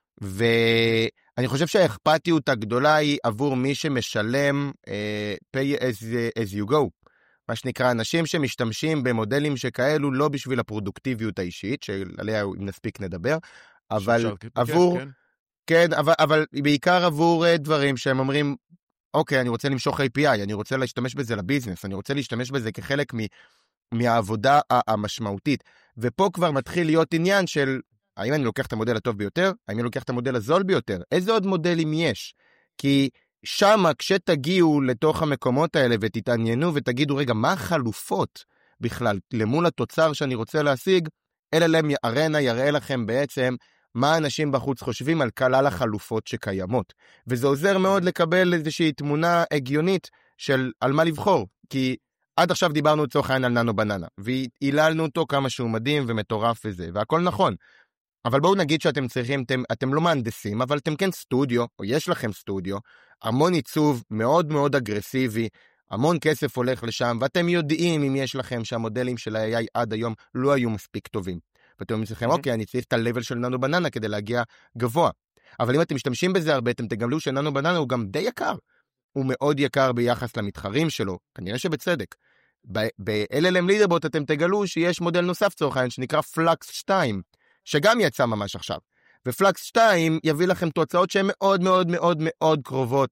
ואני חושב שהאכפתיות הגדולה היא עבור מי שמשלם uh, pay as, as you go. מה שנקרא, אנשים שמשתמשים במודלים שכאלו לא בשביל הפרודוקטיביות האישית, שעליה אם נספיק נדבר, אבל עבור, כן, כן אבל, אבל בעיקר עבור uh, דברים שהם אומרים, אוקיי, אני רוצה למשוך איי פי איי, אני רוצה להשתמש בזה לביזנס, אני רוצה להשתמש בזה כחלק מ, מהעבודה המשמעותית. ופה כבר מתחיל להיות עניין של, האם אני לוקח את המודל הטוב ביותר? האם אני לוקח את המודל הזול ביותר? איזה עוד מודלים יש? כי שמה, כשתגיעו לתוך המקומות האלה ותתעניינו ותגידו, רגע, מה החלופות בכלל למול התוצר שאני רוצה להשיג? אל אל אם Arena יראה לכם בעצם מה אנשים בחוץ חושבים על כלל החלופות שקיימות. וזה עוזר מאוד לקבל איזושהי תמונה הגיונית של על מה לבחור. כי עד עכשיו דיברנו לצורך העין על ננו בננה, והיללנו אותו כמה שהוא מדהים ומטורף וזה, והכל נכון. אבל בואו נגיד שאתם צריכים, אתם, אתם לא מהנדסים, אבל אתם כן סטודיו, או יש לכם סטודיו, המון עיצוב מאוד מאוד אגרסיבי, המון כסף הולך לשם, ואתם יודעים אם יש לכם שהמודלים של ה-איי איי עד היום לא היו מספיק טובים. ואתם אומרים לכם, אוקיי, אני צריך את ה-level של ננו בננה כדי להגיע גבוה. אבל אם אתם משתמשים בזה הרבה, אתם תגלו שננו בננה הוא גם די יקר. הוא מאוד יקר ביחס למתחרים שלו, כנראה שבצדק. ב-אל אל אם לידרבורד אתם תגלו שיש מודל נוסף צורך העניין שנקרא פלקס שתיים, שגם יצא ממש עכשיו. ופלקס שתיים יביא לכם תוצאות שהן מאוד מאוד מאוד מאוד קרובות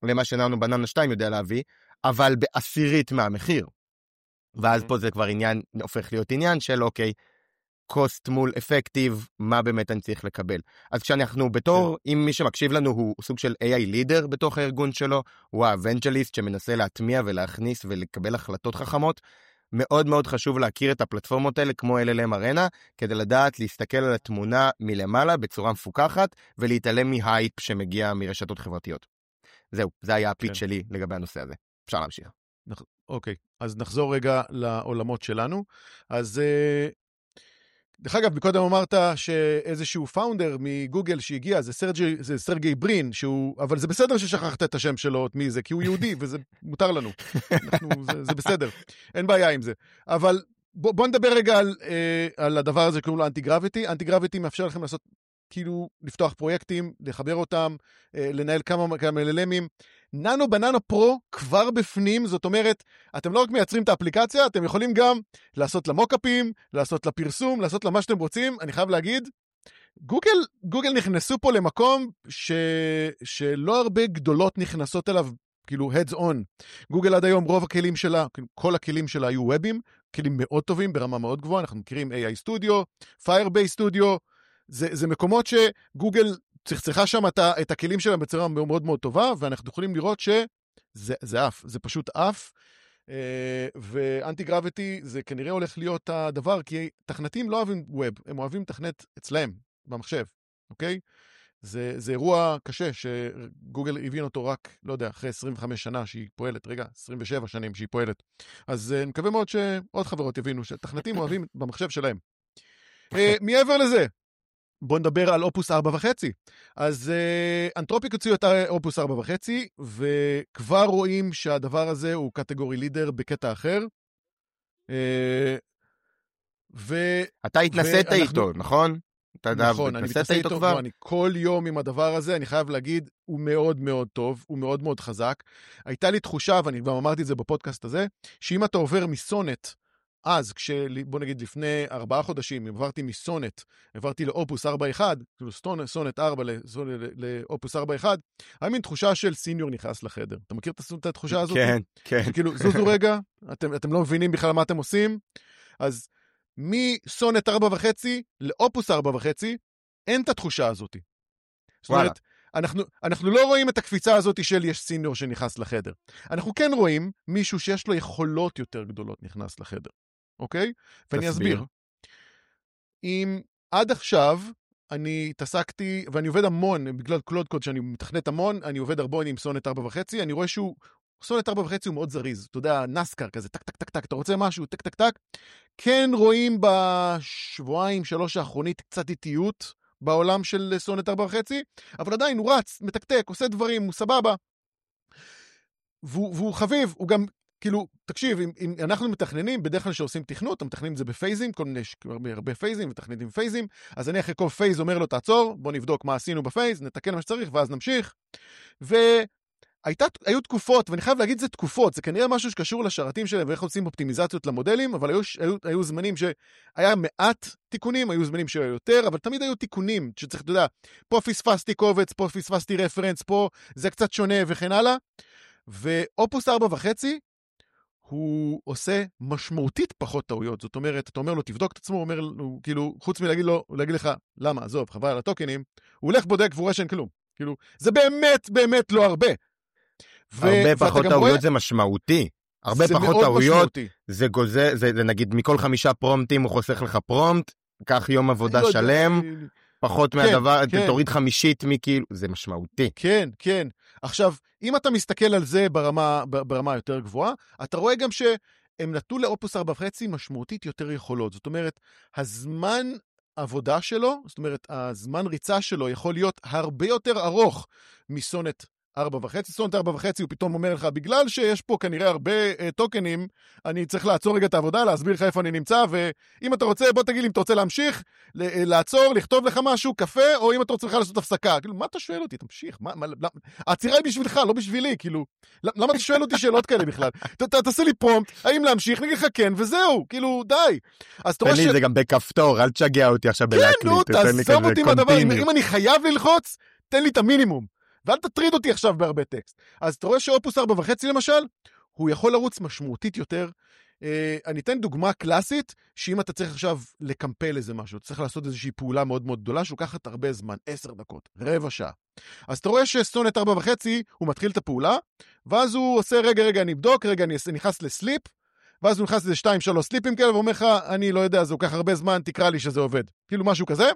למה שננו בננה שתיים יודע להביא, אבל בעשירית מהמחיר. ואז פה זה כבר עניין, הופך להיות עניין של אוקיי, קוסט מול אפקטיב, מה באמת אני צריך לקבל. אז כשאנחנו בתור, אם מי שמקשיב לנו הוא סוג של איי איי לידר בתוך הארגון שלו, הוא האבנג'ליסט שמנסה להטמיע ולהכניס ולקבל החלטות חכמות, מאוד מאוד חשוב להכיר את הפלטפורמות האלה כמו אל אל אם ארנה, כדי לדעת להסתכל על התמונה מלמעלה בצורה מפוקחת, ולהתעלם מהייפ שמגיע מרשתות חברתיות. זהו, זה היה הפיץ כן. שלי לגבי הנושא הזה. אפשר להמשיך. אוקיי, אז נחזור רגע לעולמות שלנו. אז דרך אגב, מקודם אמרת שאיזשהו פאונדר מגוגל שהגיע, זה סרג'י, זה סרגי ברין, שהוא, אבל זה בסדר ששכחת את השם שלו, את מי זה, כי הוא יהודי, וזה מותר לנו. אנחנו, זה, זה בסדר. אין בעיה עם זה. אבל בוא, בוא נדבר רגע על, אה, על הדבר הזה שקוראים לו אנטי-גרביטי. אנטי-גרביטי מאפשר לכם לעשות, כאילו, לפתוח פרויקטים, לחבר אותם, אה, לנהל כמה, כמה אל אל אמים. ננו בננו פרו כבר בפנים, זאת אומרת, אתם לא רק מייצרים את האפליקציה, אתם יכולים גם לעשות לה מוקאפים, לעשות לה פרסום, לעשות לה מה שאתם רוצים. אני חייב להגיד, גוגל, גוגל נכנסו פה למקום ש, שלא הרבה גדולות נכנסות אליו, כאילו heads on. גוגל עד היום רוב הכלים שלה, כל הכלים שלה היו ובים, כלים מאוד טובים ברמה מאוד גבוהה, אנחנו מכירים איי איי Studio, Firebase Studio, זה, זה מקומות שגוגל צחצחה שם את, את הכלים שלהם בצורה מאוד מאוד טובה, ואנחנו יכולים לראות שזה זה אף, זה פשוט אף, ואנטי-גרביטי זה כנראה הולך להיות הדבר, כי תכנתים לא אוהבים ווב, הם אוהבים תכנת אצלהם, במחשב, אוקיי? זה, זה אירוע קשה שגוגל הבין אותו רק, לא יודע, אחרי עשרים וחמש שנה שהיא פועלת, רגע, עשרים ושבע שנים שהיא פועלת. אז אני מקווה מאוד שעוד חברות יבינו שתכנתים אוהבים במחשב שלהם. מעבר לזה, בואו נדבר על אופוס ארבע וחצי. אז אנתרופיק הוציאו את אופוס ארבע וחצי, וכבר רואים שהדבר הזה הוא קטגורי לידר בקטע אחר. ו... אתה התנסית ואנחנו... איתו, נכון? נכון, אני מתנסה איתו כבר, אני כל יום עם הדבר הזה, אני חייב להגיד, הוא מאוד מאוד טוב, הוא מאוד מאוד חזק. הייתה לי תחושה, ואני כבר אמרתי את זה בפודקאסט הזה, שאם אתה עובר מסונט, אז, כש, בוא נגיד לפני ארבעה חודשים, עברתי מסונט, עברתי לאופוס ארבע אחד, כאילו סונט ארבע לאופוס ארבע אחד, היה מין תחושה של סיניור נכנס לחדר. אתה מכיר את התחושה הזאת? כן, כן. כאילו, זוזו רגע, אתם, אתם לא מבינים בכלל מה אתם עושים, אז מסונט ארבע וחצי לאופוס ארבע וחצי, אין את התחושה הזאת. זאת אומרת, אנחנו, אנחנו לא רואים את הקפיצה הזאת של יש סיניור שנכנס לחדר. אנחנו כן רואים מישהו שיש לו יכולות יותר גדולות נכנס לחדר. אוקיי? ואני אסביר. אם עד עכשיו אני התעסקתי, ואני עובד המון, בגלל קלוד קוד שאני מתכנת המון, אני עובד הרבה עם סונט ארבע וחצי, אני רואה שהוא, סונט ארבע וחצי הוא מאוד זריז, אתה יודע, נסקר כזה, טק, טק, טק, טק, אתה רוצה משהו, טק, טק, טק. כן רואים בשבועיים, שלוש האחרונית קצת איטיות בעולם של סונט ארבע וחצי, אבל עדיין הוא רץ, מתקתק, עושה דברים, הוא סבבה. והוא, והוא חביב, הוא גם, כאילו, תקשיב, אם, אם אנחנו מתכננים, בדרך כלל שעושים תכנות, הם מתכננים את זה בפייזים, כל מיני, הרבה, הרבה פייזים, מתכננים פייזים, אז אני אחרי כל פייז אומר לו, תעצור, בוא נבדוק מה עשינו בפייז, נתקן מה שצריך, ואז נמשיך. והיו תקופות, ואני חייב להגיד, זה תקופות, זה כנראה משהו שקשור לשרתים שלהם, ואיך עושים אופטימיזציות למודלים, אבל היו, היו, היו זמנים שהיה מעט תיקונים, היו זמנים שהיו יותר, אבל תמיד היו תיקונים, שצריך, אתה יודע, פה פספסתי קובץ, פה פספסתי רפרנס, פה זה קצת שונה וכן הלאה. ואופוס ארבע וחצי, הוא עושה משמעותית פחות טעויות. זאת אומרת, אתה אומר לו, תבדוק את עצמו, הוא אומר לו, כאילו, חוץ מלהגיד לו, להגיד לך, למה, עזוב, חבל על הטוקנים, הוא הולך בודק והוא רואה שאין כלום. כאילו, זה באמת, באמת לא הרבה. הרבה פחות טעויות זה משמעותי. הרבה פחות טעויות, זה גוזה, זה נגיד, מכל חמישה פרומטים הוא חוסך לך פרומט, כך יום עבודה שלם, פחות מהדבר, תוריד חמישית מכאילו, זה משמעותי. כן, כן. עכשיו, אם אתה מסתכל על זה ברמה, ברמה יותר גבוהה, אתה רואה גם שהם נתנו לאופוס ארבע וחצי משמעותית יותר יכולות. זאת אומרת, הזמן עבודה שלו, זאת אומרת, הזמן ריצה שלו יכול להיות הרבה יותר ארוך מסונט ארבע וחצי. סונט ארבע וחצי הוא פתאום אומר לך, בגלל שיש פה כנראה הרבה uh, טוקנים, אני צריך לעצור רגע את העבודה, להסביר לך איפה אני נמצא, ואם אתה רוצה, בוא תגיד לי אם אתה רוצה להמשיך, לעצור, לכתוב לך משהו, קפה, או אם אתה רוצה לך לעשות הפסקה. כאילו, מה אתה שואל אותי? תמשיך. מה, מה, למה? העצירה היא בשבילך, לא בשבילי, כאילו. למה אתה שואל אותי שאלות כאלה בכלל? ת, ת, תעשה לי פרומפט, האם להמשיך, נגיד לך כן, וזהו, כאילו, די. אז תן לי, זה גם בכפתור, אל תשגע אותי עכשיו בלהקליט. כן, נו, תעזוב אותי מהדבר. אם אני חייב ללחוץ, תן לי את המינימום. ואל תטריד אותי עכשיו בהרבה טקסט. אז אתה רואה שאופוס ארבע וחצי למשל, הוא יכול לרוץ משמעותית יותר. Uh, אני אתן דוגמה קלאסית, שאם אתה צריך עכשיו לקמפל איזה משהו, אתה צריך לעשות איזושהי פעולה מאוד מאוד גדולה, שלוקחת הרבה זמן, עשר דקות, רבע שעה. אז אתה רואה שסונט ארבע וחצי, הוא מתחיל את הפעולה, ואז הוא עושה, רגע, רגע, אני אבדוק, רגע, אני נכנס לסליפ, ואז הוא נכנס לזה שתיים, שלוש סליפים כאלה, ואומר לך, אני לא יודע, זה לוקח הרבה זמן, תקרא לי שזה עובד. כאילו משהו כזה.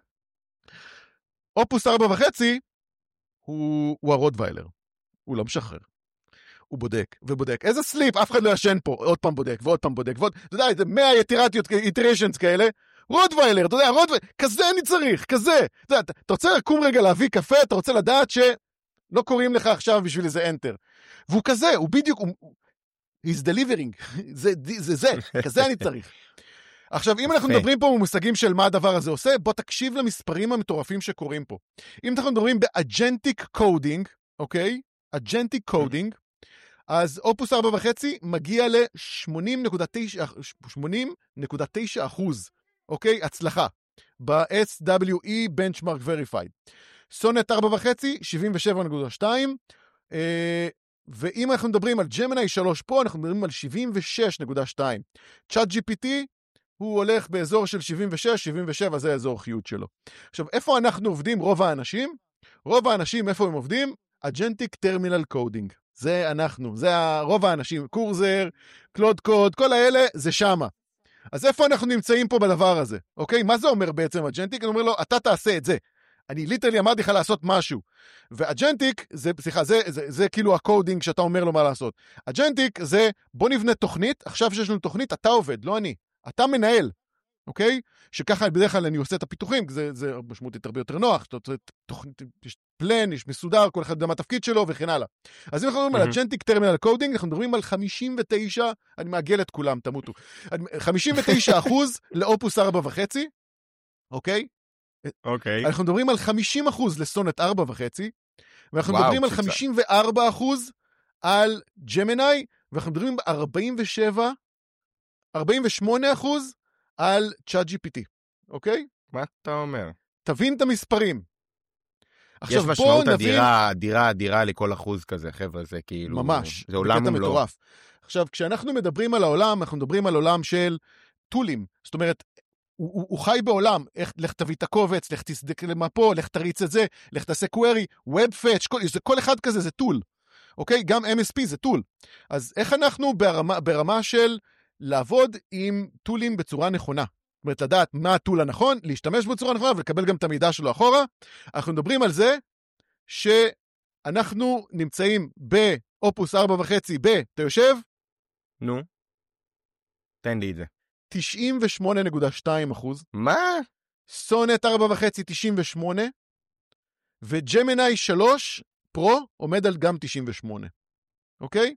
אופוס ארבע וחצי, הוא, הוא הרודוויילר. הוא לא משחרר. הוא בודק ובודק. איזה סליפ, אף אחד לא ישן פה. עוד פעם בודק ועוד פעם בודק. ועוד, אתה יודע, זה מאה יתירציות, איטריישנס כאלה. רודוויילר, אתה יודע, רודוויילר, כזה אני צריך, כזה. אתה יודע, אתה רוצה לקום רגע להביא קפה, אתה רוצה לדעת שלא קוראים לך עכשיו בשביל איזה אנטר. והוא כזה, הוא בדיוק, הוא, he's delivering. זה, זה, זה, כזה אני צריך. עכשיו, אם אנחנו מדברים פה במושגים של מה הדבר הזה עושה, בוא תקשיב למספרים המטורפים שקורים פה. אם אנחנו מדברים ב-agentic coding, אוקיי? agentic coding, אז אופוס ארבע וחצי מגיע ל-שמונים נקודה תשע אחוז, אוקיי? הצלחה. ב-אס דאבליו אי Benchmark Verified. סונט ארבע וחצי, שבעים ושבע נקודה שתיים, ואם אנחנו מדברים על ג'מיני שלוש פרו, אנחנו מדברים על שבעים ושש נקודה שתיים. צ'אט ג'י פי טי, הוא הולך באזור של שבעים ושש, שבעים ושבע, זה האזור חיות שלו. עכשיו, איפה אנחנו עובדים רוב האנשים? רוב האנשים, איפה הם עובדים? Agentic Terminal Coding. זה אנחנו, זה רוב האנשים, קורזר, קלוד קוד, כל האלה, זה שמה. אז איפה אנחנו נמצאים פה בדבר הזה? אוקיי? מה זה אומר בעצם אג'נטיק? אני אומר לו, אתה תעשה את זה. אני ליטרלי אמרתי לך לעשות משהו. ואג'נטיק, זה, סליחה, זה, זה, זה, זה כאילו הקודינג שאתה אומר לו מה לעשות. אג'נטיק זה, בוא נבנה תוכנית, עכשיו שיש לנו תוכנית, אתה עובד, לא אני. אתה מנהל, אוקיי? שככה בדרך כלל אני עושה את הפיתוחים, זה, זה משמעותית הרבה יותר נוח, תוכנית, יש פלן, יש מסודר, כל אחד יודע מה התפקיד שלו וכן הלאה. אז אם אנחנו מדברים על אג'נטיק טרמינל קודינג, אנחנו מדברים על חמישים ותשע, אני מעגל את כולם, תמותו, חמישים ותשע אחוז לאופוס ארבע וחצי, אוקיי? אוקיי. אנחנו מדברים על חמישים אחוז לסונט ארבע וחצי, ואנחנו מדברים על חמישים וארבע אחוז על ג'מיני, ואנחנו מדברים על ארבעים ושבע, ארבעים ושמונה אחוז על צ'אט ג'י פי טי, אוקיי? מה אתה אומר? תבין את המספרים. יש משמעות אדירה, אדירה, אדירה לכל אחוז כזה, חבר'ה, זה כאילו... ממש, זה עולם ומלואו. עכשיו, כשאנחנו מדברים על העולם, אנחנו מדברים על עולם של טולים. זאת אומרת, הוא, הוא, הוא חי בעולם, איך, לך תביא את הקובץ, לך תסדק למפה, לך תריץ את זה, לך תעשה קווירי, ווב פאץ', כל, כל אחד כזה זה טול. אוקיי? גם אם אס פי זה טול. אז איך אנחנו ברמה, ברמה של לעבוד עם טולים בצורה נכונה? זאת אומרת, לדעת מה הטול הנכון, להשתמש בצורה נכונה ולקבל גם את המידע שלו אחורה. אנחנו מדברים על זה שאנחנו נמצאים באופוס ארבע וחצי ב, אתה יושב? נו, תן לי את זה. תשעים ושמונה נקודה שתיים אחוז. מה? סונט ארבע וחצי תשעים ושמונה, וג'מיני שלוש פרו עומד על גם תשעים ושמונה. אוקיי?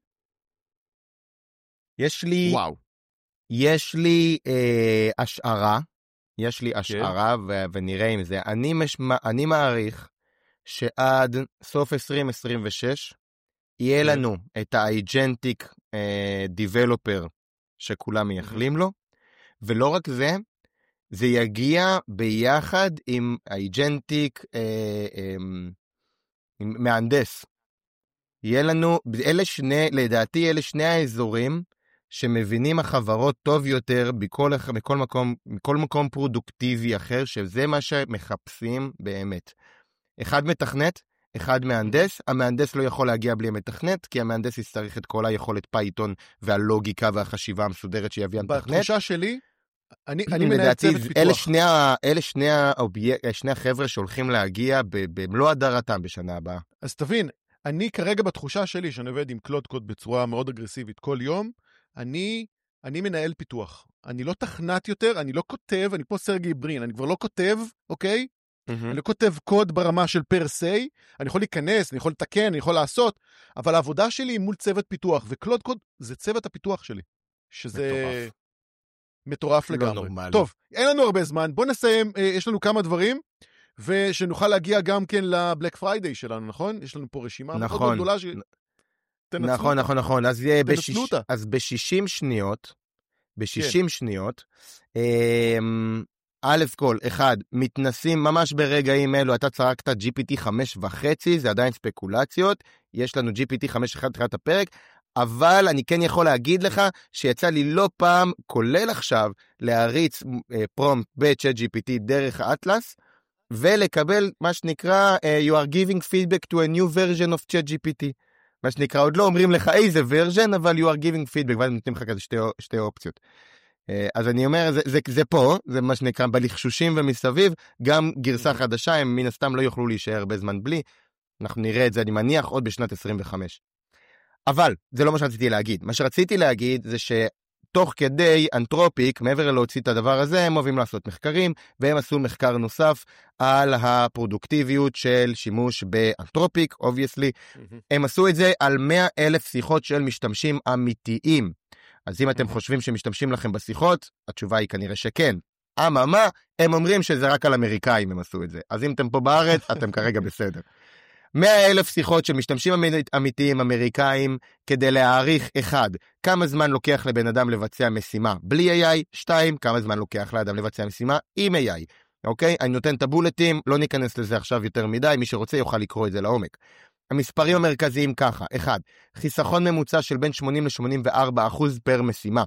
יש לי... וואו. יש לי אה, השערה, יש לי השערה, ו- ונראה עם זה. אני, מש- אני מעריך שעד סוף עשרים עשרים ושש, יהיה לנו את ה-Agentic אה, Developer שכולם מייחלים לו, ולא רק זה, זה יגיע ביחד עם ה-Agentic אה, אה, עם מהנדס. יהיה לנו, אלה שני, לדעתי אלה שני האזורים, שמבינים החברות טוב יותר בכל, בכל מקום, בכל מקום פרודוקטיבי אחר, שזה מה שמחפשים באמת. אחד מתכנת, אחד מהנדס, המהנדס לא יכול להגיע בלי המתכנת, כי המהנדס יצטרך את כל היכולת פייתון והלוגיקה והחשיבה המסודרת שיביא המתכנת. בתחושה שלי, אני, אני מנהל צוות פיתוח. אלה שני, אלה שני, שני החבר'ה שהולכים להגיע במלוא הדרתם בשנה הבאה. אז תבין, אני כרגע בתחושה שלי, שאני עובד עם קלוד קוד בצורה מאוד אגרסיבית כל יום, אני, אני מנהל פיתוח. אני לא תכנת יותר, אני לא כותב, אני פה סרגי ברין, אני כבר לא כותב, אוקיי? Mm-hmm. אני לא כותב קוד ברמה של פר סי, אני יכול להיכנס, אני יכול לתקן, אני יכול לעשות, אבל העבודה שלי היא מול צוות פיתוח, וקלוד קוד זה צוות הפיתוח שלי, שזה מטורף, מטורף לא לגמרי. נורמלי. טוב, אין לנו הרבה זמן, בוא נסיים, יש לנו כמה דברים, ושנוכל להגיע גם כן לבלק פריידיי שלנו, נכון? יש לנו פה רשימה נכון. מאוד גדולה ש... נכון, נכון, נכון. אז, בשיש... אז ב-שישים שניות, ב-שישים כן. שניות, אמ... א' כל, אחד, מתנסים ממש ברגעים אלו, אתה צרקת ג'י פי טי חמש וחצי, זה עדיין ספקולציות, יש לנו ג'י פי טי חמש אחד תחילת הפרק, אבל אני כן יכול להגיד לך שיצא לי לא פעם, כולל עכשיו, להריץ אה, פרומפט בצ'אט ג'י פי טי דרך האטלס, ולקבל מה שנקרא, uh, you are giving feedback to a new version of chat ג'י פי טי. מה שנקרא, עוד לא אומרים לך איזה version, אבל you are giving feedback, ואז נותנים לך כזה שתי, שתי אופציות. Uh, אז אני אומר, זה, זה, זה פה, זה מה שנקרא בלחשושים ומסביב, גם גרסה חדשה, הם מן הסתם לא יוכלו להישאר בזמן בלי, אנחנו נראה את זה, אני מניח, עוד בשנת עשרים וחמש. אבל, זה לא מה שרציתי להגיד. מה שרציתי להגיד זה ש... תוך כדי אנתרופיק, מעבר להוציא את הדבר הזה, הם אוהבים לעשות מחקרים, והם עשו מחקר נוסף על הפרודוקטיביות של שימוש באנתרופיק, obviously. Mm-hmm. הם עשו את זה על מאה אלף שיחות של משתמשים אמיתיים. אז אם אתם mm-hmm. חושבים שמשתמשים לכם בשיחות, התשובה היא כנראה שכן. אממה, הם אומרים שזה רק על אמריקאים הם עשו את זה. אז אם אתם פה בארץ, אתם כרגע בסדר. מאה אלף שיחות של משתמשים אמיתיים אמריקאים כדי להעריך אחד, כמה זמן לוקח לבן אדם לבצע משימה בלי איי איי, שתיים, כמה זמן לוקח לאדם לבצע משימה עם איי איי. אוקיי? אני נותן את הבולטים, לא ניכנס לזה עכשיו יותר מדי, מי שרוצה יוכל לקרוא את זה לעומק. המספרים המרכזיים ככה, אחד, חיסכון ממוצע של בין שמונים ל-שמונים וארבעה אחוז פר משימה.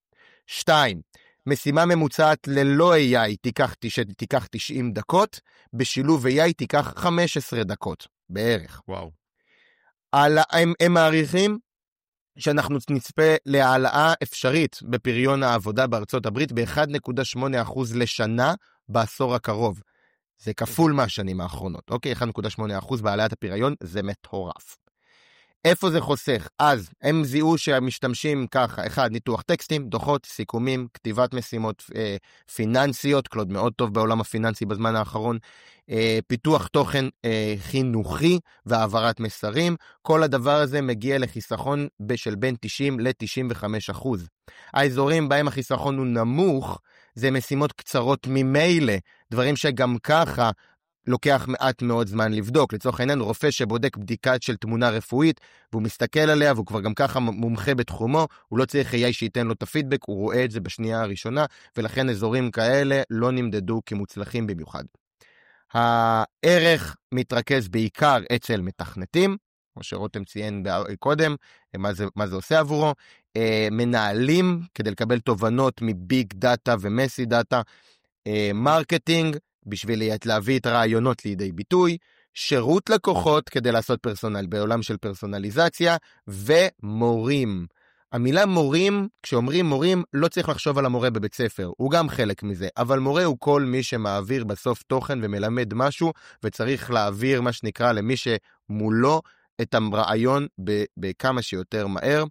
שתיים, משימה ממוצעת ללא איי איי תיקח, תיקח תשעים דקות, בשילוב איי איי תיקח חמש עשרה דקות. בערך. וואו. על, הם, הם מעריכים שאנחנו נצפה להעלאה אפשרית בפריון העבודה בארצות הברית ב-אחד נקודה שמונה אחוז לשנה בעשור הקרוב. זה כפול מהשנים האחרונות. אוקיי, אחד נקודה שמונה אחוז בעליית הפריון זה מטורף. איפה זה חוסך? אז הם זיהו שהמשתמשים ככה, אחד, ניתוח טקסטים, דוחות, סיכומים, כתיבת משימות אה, פיננסיות, קלוד מאוד טוב בעולם הפיננסי בזמן האחרון, אה, פיתוח תוכן אה, חינוכי והעברת מסרים, כל הדבר הזה מגיע לחיסכון של בין תשעים ל-תשעים וחמישה אחוז. האזורים בהם החיסכון הוא נמוך, זה משימות קצרות ממילא, דברים שגם ככה, לוקח מעט מאוד זמן לבדוק. לצורך העניין, רופא שבודק בדיקה של תמונה רפואית, והוא מסתכל עליה, והוא כבר גם ככה מומחה בתחומו, הוא לא צריך איי איי שייתן לו את הפידבק, הוא רואה את זה בשנייה הראשונה, ולכן אזורים כאלה לא נמדדו כמוצלחים במיוחד. הערך מתרכז בעיקר אצל מתכנתים, כמו שרותם ציין קודם, מה זה, מה זה עושה עבורו, מנהלים, כדי לקבל תובנות מביג דאטה ומסי דאטה, מרקטינג, בשביל להביא את הרעיונות לידי ביטוי, שירות לקוחות כדי לעשות פרסונל, בעולם של פרסונליזציה, ומורים. המילה מורים, כשאומרים מורים, לא צריך לחשוב על המורה בבית ספר, הוא גם חלק מזה, אבל מורה הוא כל מי שמעביר בסוף תוכן ומלמד משהו, וצריך להעביר מה שנקרא למי שמולו את הרעיון בכמה שיותר מהר.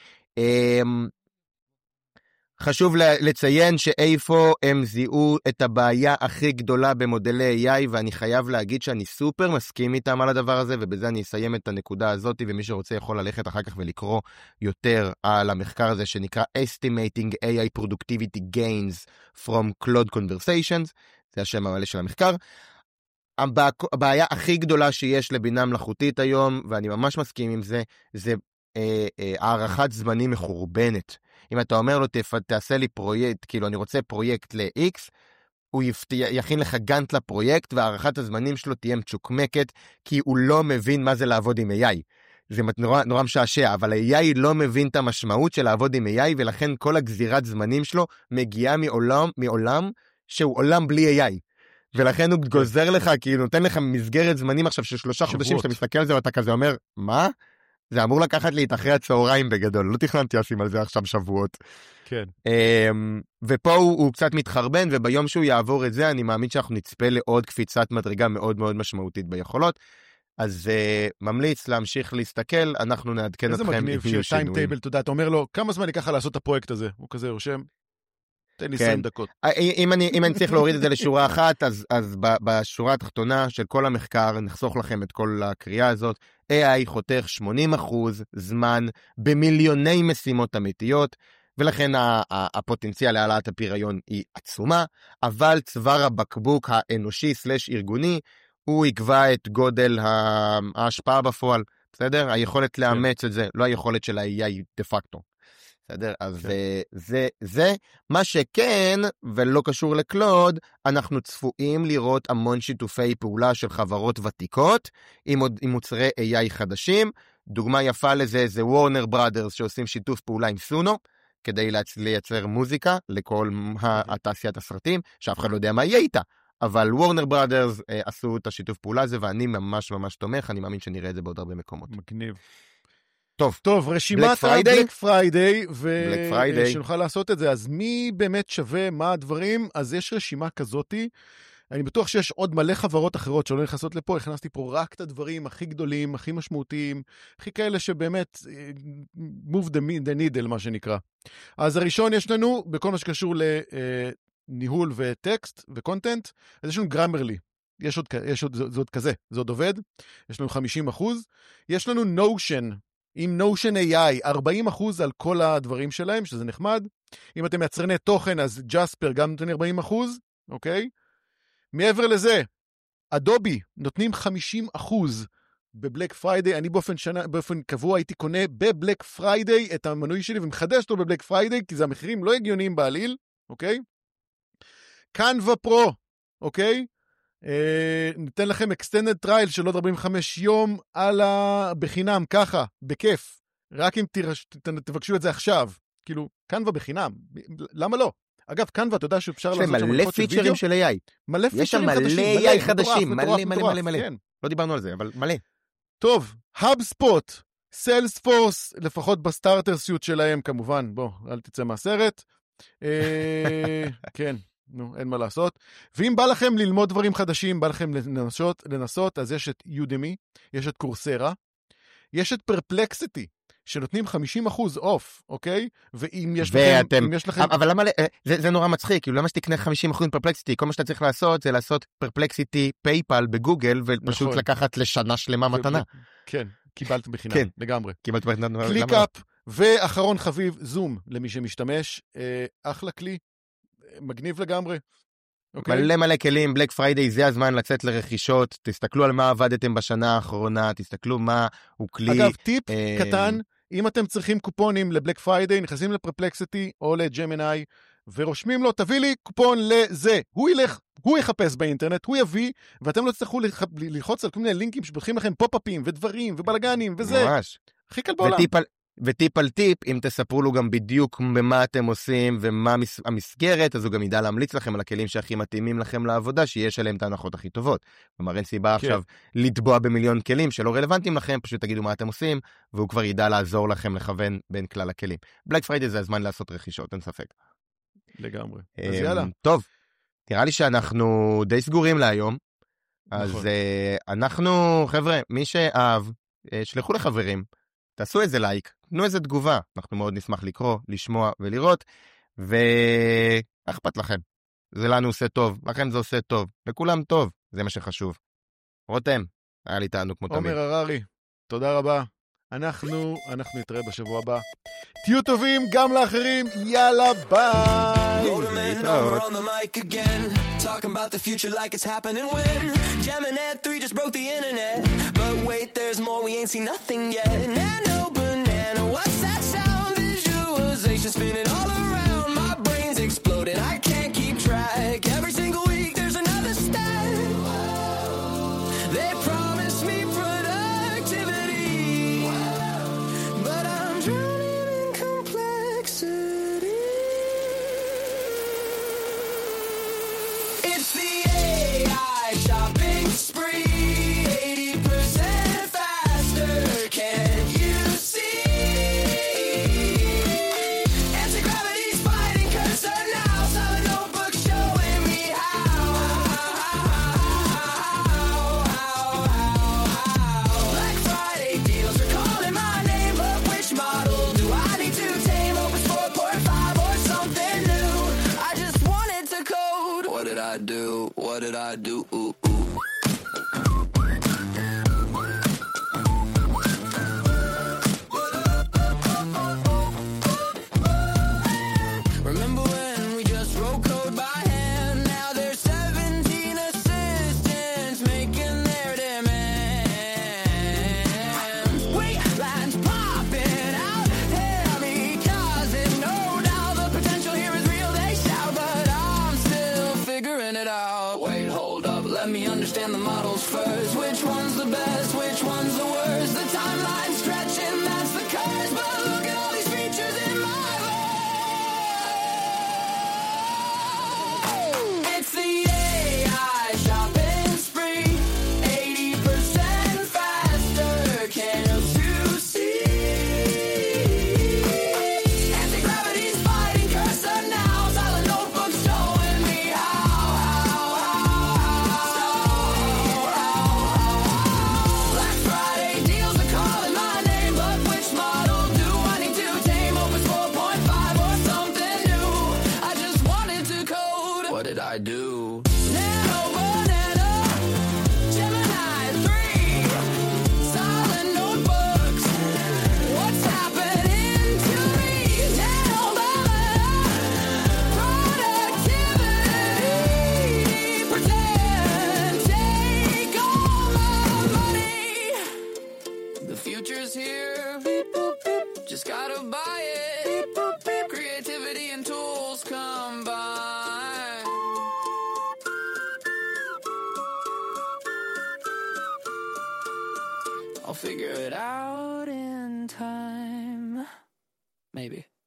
חשוב לציין שאיפה הם זיהו את הבעיה הכי גדולה במודלי איי איי, ואני חייב להגיד שאני סופר מסכים איתם על הדבר הזה, ובזה אני אסיים את הנקודה הזאת, ומי שרוצה יכול ללכת אחר כך ולקרוא יותר על המחקר הזה שנקרא Estimating איי איי Productivity Gains from Cloud Conversations, זה השם המלא של המחקר. הבעיה הכי גדולה שיש לבינה מלאכותית היום, ואני ממש מסכים עם זה, זה אה, אה, הערכת זמנים מחורבנת. אם אתה אומר לו, תעשה לי פרויקט, כאילו אני רוצה פרויקט ל-X, הוא יכין לך גאנט לפרויקט, והערכת הזמנים שלו תהיה מצ'וקמקת, כי הוא לא מבין מה זה לעבוד עם איי איי. זה נורא, נורא משעשע, אבל ה-איי איי לא מבין את המשמעות של לעבוד עם איי איי, ולכן כל הגזירת זמנים שלו מגיעה מעולם, מעולם שהוא עולם בלי איי איי. ולכן הוא גוזר לך, כי הוא נותן לך מסגרת זמנים עכשיו של שלושה חודשים, שאתה מסתכל על זה ואתה כזה אומר, מה? זה אמור לקחת לי את אחרי הצהריים בגדול, לא תכננתי לשים על זה עכשיו שבועות. כן. ופה הוא, הוא קצת מתחרבן, וביום שהוא יעבור את זה, אני מאמין שאנחנו נצפה לעוד קפיצת מדרגה מאוד מאוד משמעותית ביכולות. אז uh, ממליץ להמשיך להסתכל, אנחנו נעדכן אתכם. איזה מגניב שטיים טייבל, אתה יודע, אתה אומר לו, כמה זמן ייקח לעשות את הפרויקט הזה? הוא כזה רושם, תן לי עשרים דקות. אם אני, אם אני צריך להוריד את זה לשורה אחת, אז, אז בשורה התחתונה של כל המחקר, נחסוך לכם את כל הקריאה הזאת, איי איי חותך שמונים אחוז זמן במיליוני משימות אמיתיות, ולכן הפוטנציאל להעלאת הפריון היא עצומה, אבל צוואר הבקבוק האנושי סלש ארגוני, הוא יקבע את גודל ההשפעה בפועל, בסדר? היכולת לאמץ את זה, לא היכולת של ה-איי איי דה פקטו. בסדר? אז זה, זה, זה, מה שכן, ולא קשור לקלוד, אנחנו צפויים לראות המון שיתופי פעולה של חברות ותיקות, עם, עם מוצרי איי איי חדשים. דוגמה יפה לזה זה וורנר בראדרס, שעושים שיתוף פעולה עם סונו, כדי לייצר מוזיקה לכל התעשיית הסרטים, שאף אחד לא יודע מה יהיה איתה. אבל וורנר בראדרס אה, עשו את השיתוף פעולה הזה, ואני ממש ממש תומך, אני מאמין שנראה את זה בעוד הרבה מקומות. מגניב. טוב, טוב, רשימת הבלק פריידיי, ושנוכל לעשות את זה, אז מי באמת שווה, מה הדברים, אז יש רשימה כזאתי, אני בטוח שיש עוד מלא חברות אחרות שלא נכנסות לפה, הכנסתי פה רק את הדברים הכי גדולים, הכי משמעותיים, הכי כאלה שבאמת, move the needle, מה שנקרא. אז הראשון יש לנו, בכל מה שקשור לניהול וטקסט וקונטנט, אז יש לנו גרמרלי. יש עוד, יש עוד, זה עוד כזה, זה עוד עובד, יש לנו חמישים אחוז, יש לנו נושן, עם נושן איי איי, ארבעים אחוז על כל הדברים שלהם, שזה נחמד. אם אתם מייצרני תוכן, אז ג'ספר גם נותן ארבעים אחוז, אוקיי? מעבר לזה, אדובי נותנים חמישים אחוז בבלק פריידיי, אני באופן, שנה, באופן קבוע הייתי קונה בבלק פריידיי את המנוי שלי, ומחדש אותו בבלק פריידיי, כי זה המחירים לא הגיוניים בעליל, אוקיי? קנווה פרו, אוקיי? Uh, ניתן לכם extended trial של עוד ארבעים וחמישה יום על ה... בחינם, ככה, בכיף. רק אם תרש... ת... תבקשו את זה עכשיו. כאילו, קנווה בחינם. למה לא? אגב, קנווה, אתה יודע שאפשר לעשות שם מלא פיצ'רים של איי איי. מלא פיצ'רים חדשים. יש שם מלא איי איי חדשים. מלא, מלא, מלא, מלא. לא דיברנו על זה, אבל מלא. טוב, HubSpot, Salesforce, לפחות בסטארטר סיוט שלהם, כמובן. בוא, אל תצא מהסרט. כן. נו, אין מה לעשות. ואם בא לכם ללמוד דברים חדשים, בא לכם לנסות, לנסות, אז יש את יודמי, יש את קורסרה, יש את פרפלקסיטי, שנותנים חמישים אחוז אוף, אוקיי? ואם יש ואתם, לכם... אם יש לכם... אבל למה, זה, זה נורא מצחיק, כאילו למה שתקנה חמישים אחוז פרפלקסיטי? כל מה שאתה צריך לעשות זה לעשות פרפלקסיטי פייפל בגוגל, ופשוט נכון. לקחת לשנה שלמה מתנה. כן, קיבלת בחינם, כן. לגמרי. קיבלת בחינם. קליקאפ, ואחרון חביב, זום, למי שמשתמש, אחלה כלי. מגניב לגמרי. Okay. מלא מלא כלים, בלק פריידיי, זה הזמן לצאת לרכישות, תסתכלו על מה עבדתם בשנה האחרונה, תסתכלו מה הוא כלי. אגב, טיפ אה... קטן, אם אתם צריכים קופונים לבלק פריידיי, נכנסים לפרפלקסיטי או לג'מיני, ורושמים לו, תביא לי קופון לזה. הוא ילך, הוא יחפש באינטרנט, הוא יביא, ואתם לא תצטרכו לח... ללחוץ על כל מיני לינקים שפותחים לכם פופ-אפים ודברים ובלגנים וזה. ממש. הכי קל בעולם. וטיפ על... וטיפ על טיפ, אם תספרו לו גם בדיוק במה אתם עושים ומה המסגרת, אז הוא גם ידע להמליץ לכם על הכלים שהכי מתאימים לכם לעבודה, שיש עליהם את ההנחות הכי טובות. כלומר, אין סיבה כן. עכשיו לטבוע במיליון כלים שלא רלוונטיים לכם, פשוט תגידו מה אתם עושים, והוא כבר ידע לעזור לכם לכוון בין כלל הכלים. בלק פריידיי זה הזמן לעשות רכישות, אין ספק. לגמרי. אז יאללה. טוב, נראה לי שאנחנו די סגורים להיום, אז נכון. אנחנו, חבר'ה, מי שאהב, שלחו לחברים, תעשו איזה לייק, תנו איזה תגובה, אנחנו מאוד נשמח לקרוא, לשמוע ולראות, ואכפת לכם, זה לנו עושה טוב, לכם זה עושה טוב, לכולם טוב, זה מה שחשוב. רותם, היה לי תענוג כמו תמיד. עומר הררי, תודה רבה, אנחנו, אנחנו נתראה בשבוע הבא, תהיו טובים גם לאחרים, יאללה ביי! Talking about the future like it's happening when Gemini three just broke the internet. But wait, there's more, we ain't seen nothing yet. Nano banana, what's that sound? Visualization spinning all around. My brain's exploding, I can't keep track. Every single week there's another step. They promise me productivity, but I'm drowning in complexity. It's the A I shopping spree, eighty percent faster, can't you see? Anti-gravity's fighting cursor now, silent notebook showing me how, how, how, how. Black Friday deals are calling my name, but which model do I need to tame? Opus four point five or something new? I just wanted to code. What did I do? What did I do? Ooh, ooh. Remember when we just wrote code by hand? Now there's seventeen assistants making their demands. Wait, lines popping out, hear me, cause it figuring it out. Wait, hold up, let me understand the models first. Which one's the best, which one's the worst? The timeline's stretching, that's the curse. But look at all these features in my life. It's the A I shopping spree. eighty percent faster, can't you see? Anti-gravity's fighting cursor now. Silent notebooks showing me how, how, how, Black Friday deals are calling my name, but which model do I need to tame? Opus four point five or something new? I just wanted to code. What did I do? Nano Banana, Gemini three, Silent notebooks. What's happening to me? Nano Banana, productivity, pretend, take all my money. The future's here, just gotta buy it. Creativity and tools combine. I'll figure it out in time. Maybe.